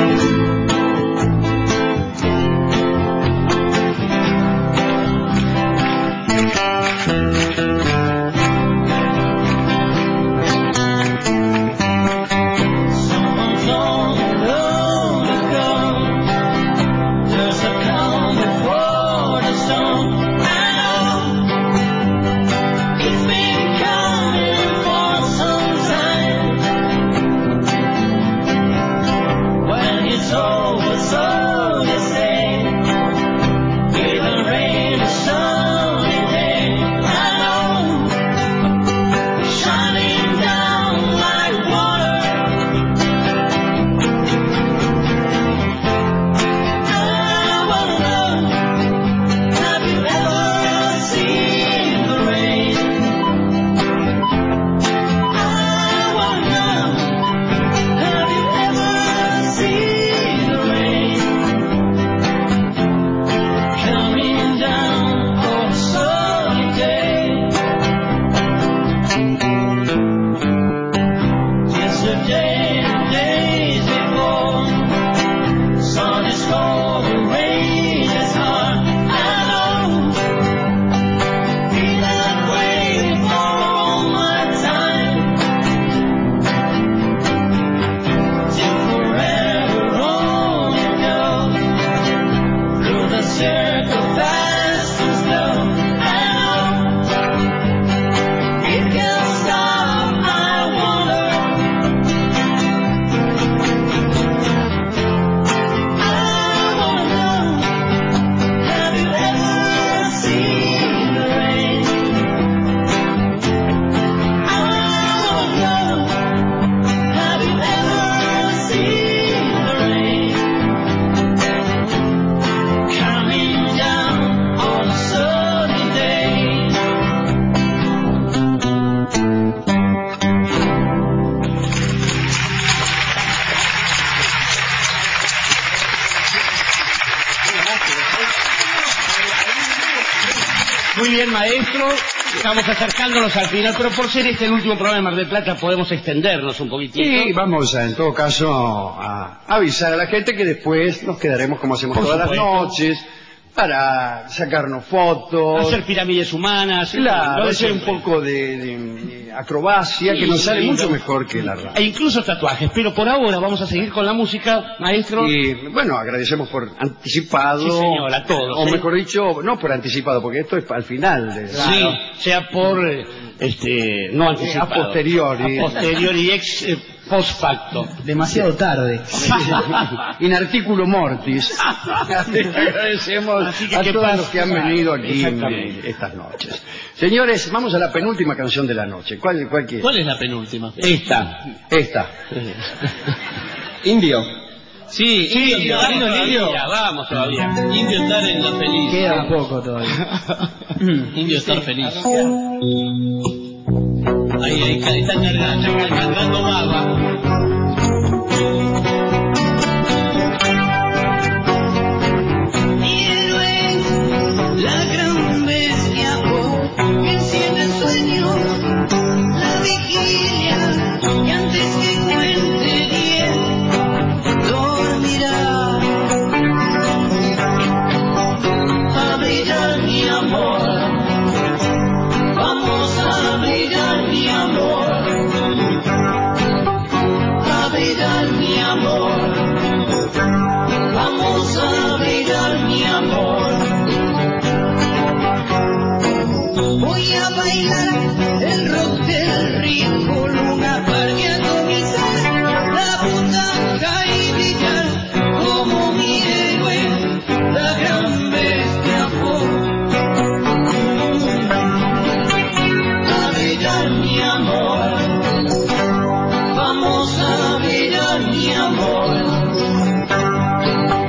Muy bien, maestro. Estamos acercándonos al final, pero por ser este el último programa de Mar del Plata podemos extendernos un poquitito. Sí, vamos en todo caso a avisar a la gente que después nos quedaremos como hacemos todas las noches para sacarnos fotos, hacer pirámides humanas, claro, hacer un poco de acrobacia, sí, que nos sale mucho mejor que la radio. E incluso tatuajes, pero por ahora vamos a seguir con la música, maestro. Y bueno, agradecemos por anticipado. Sí, señor, a todos. O mejor dicho, no por anticipado, porque esto es al final. Sí, sea por no anticipado. A posteriori. A posteriori ex post facto. Demasiado tarde. In articulo mortis. Agradecemos a todos los que han venido aquí estas noches. Señores, vamos a la penúltima canción de la noche. ¿Cuál es la penúltima? Esta. Indio. Sí, Indio. Vamos todavía. Indio estar en la feliz. Queda un poco todavía. Indio estar feliz. Ahí está cargando baba.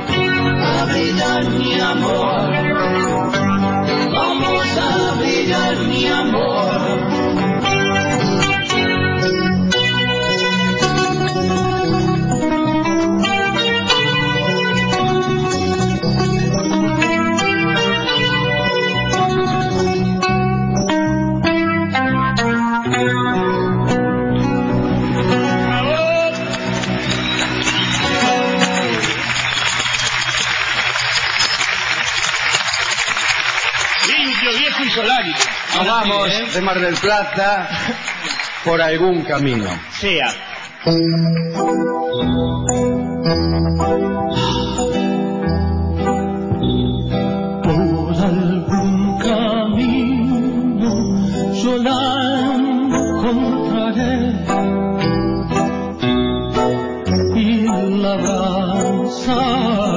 Vamos a brillar vamos de Mar del Plata por algún camino. Sea. Por algún camino yo la encontraré y la abrazaré.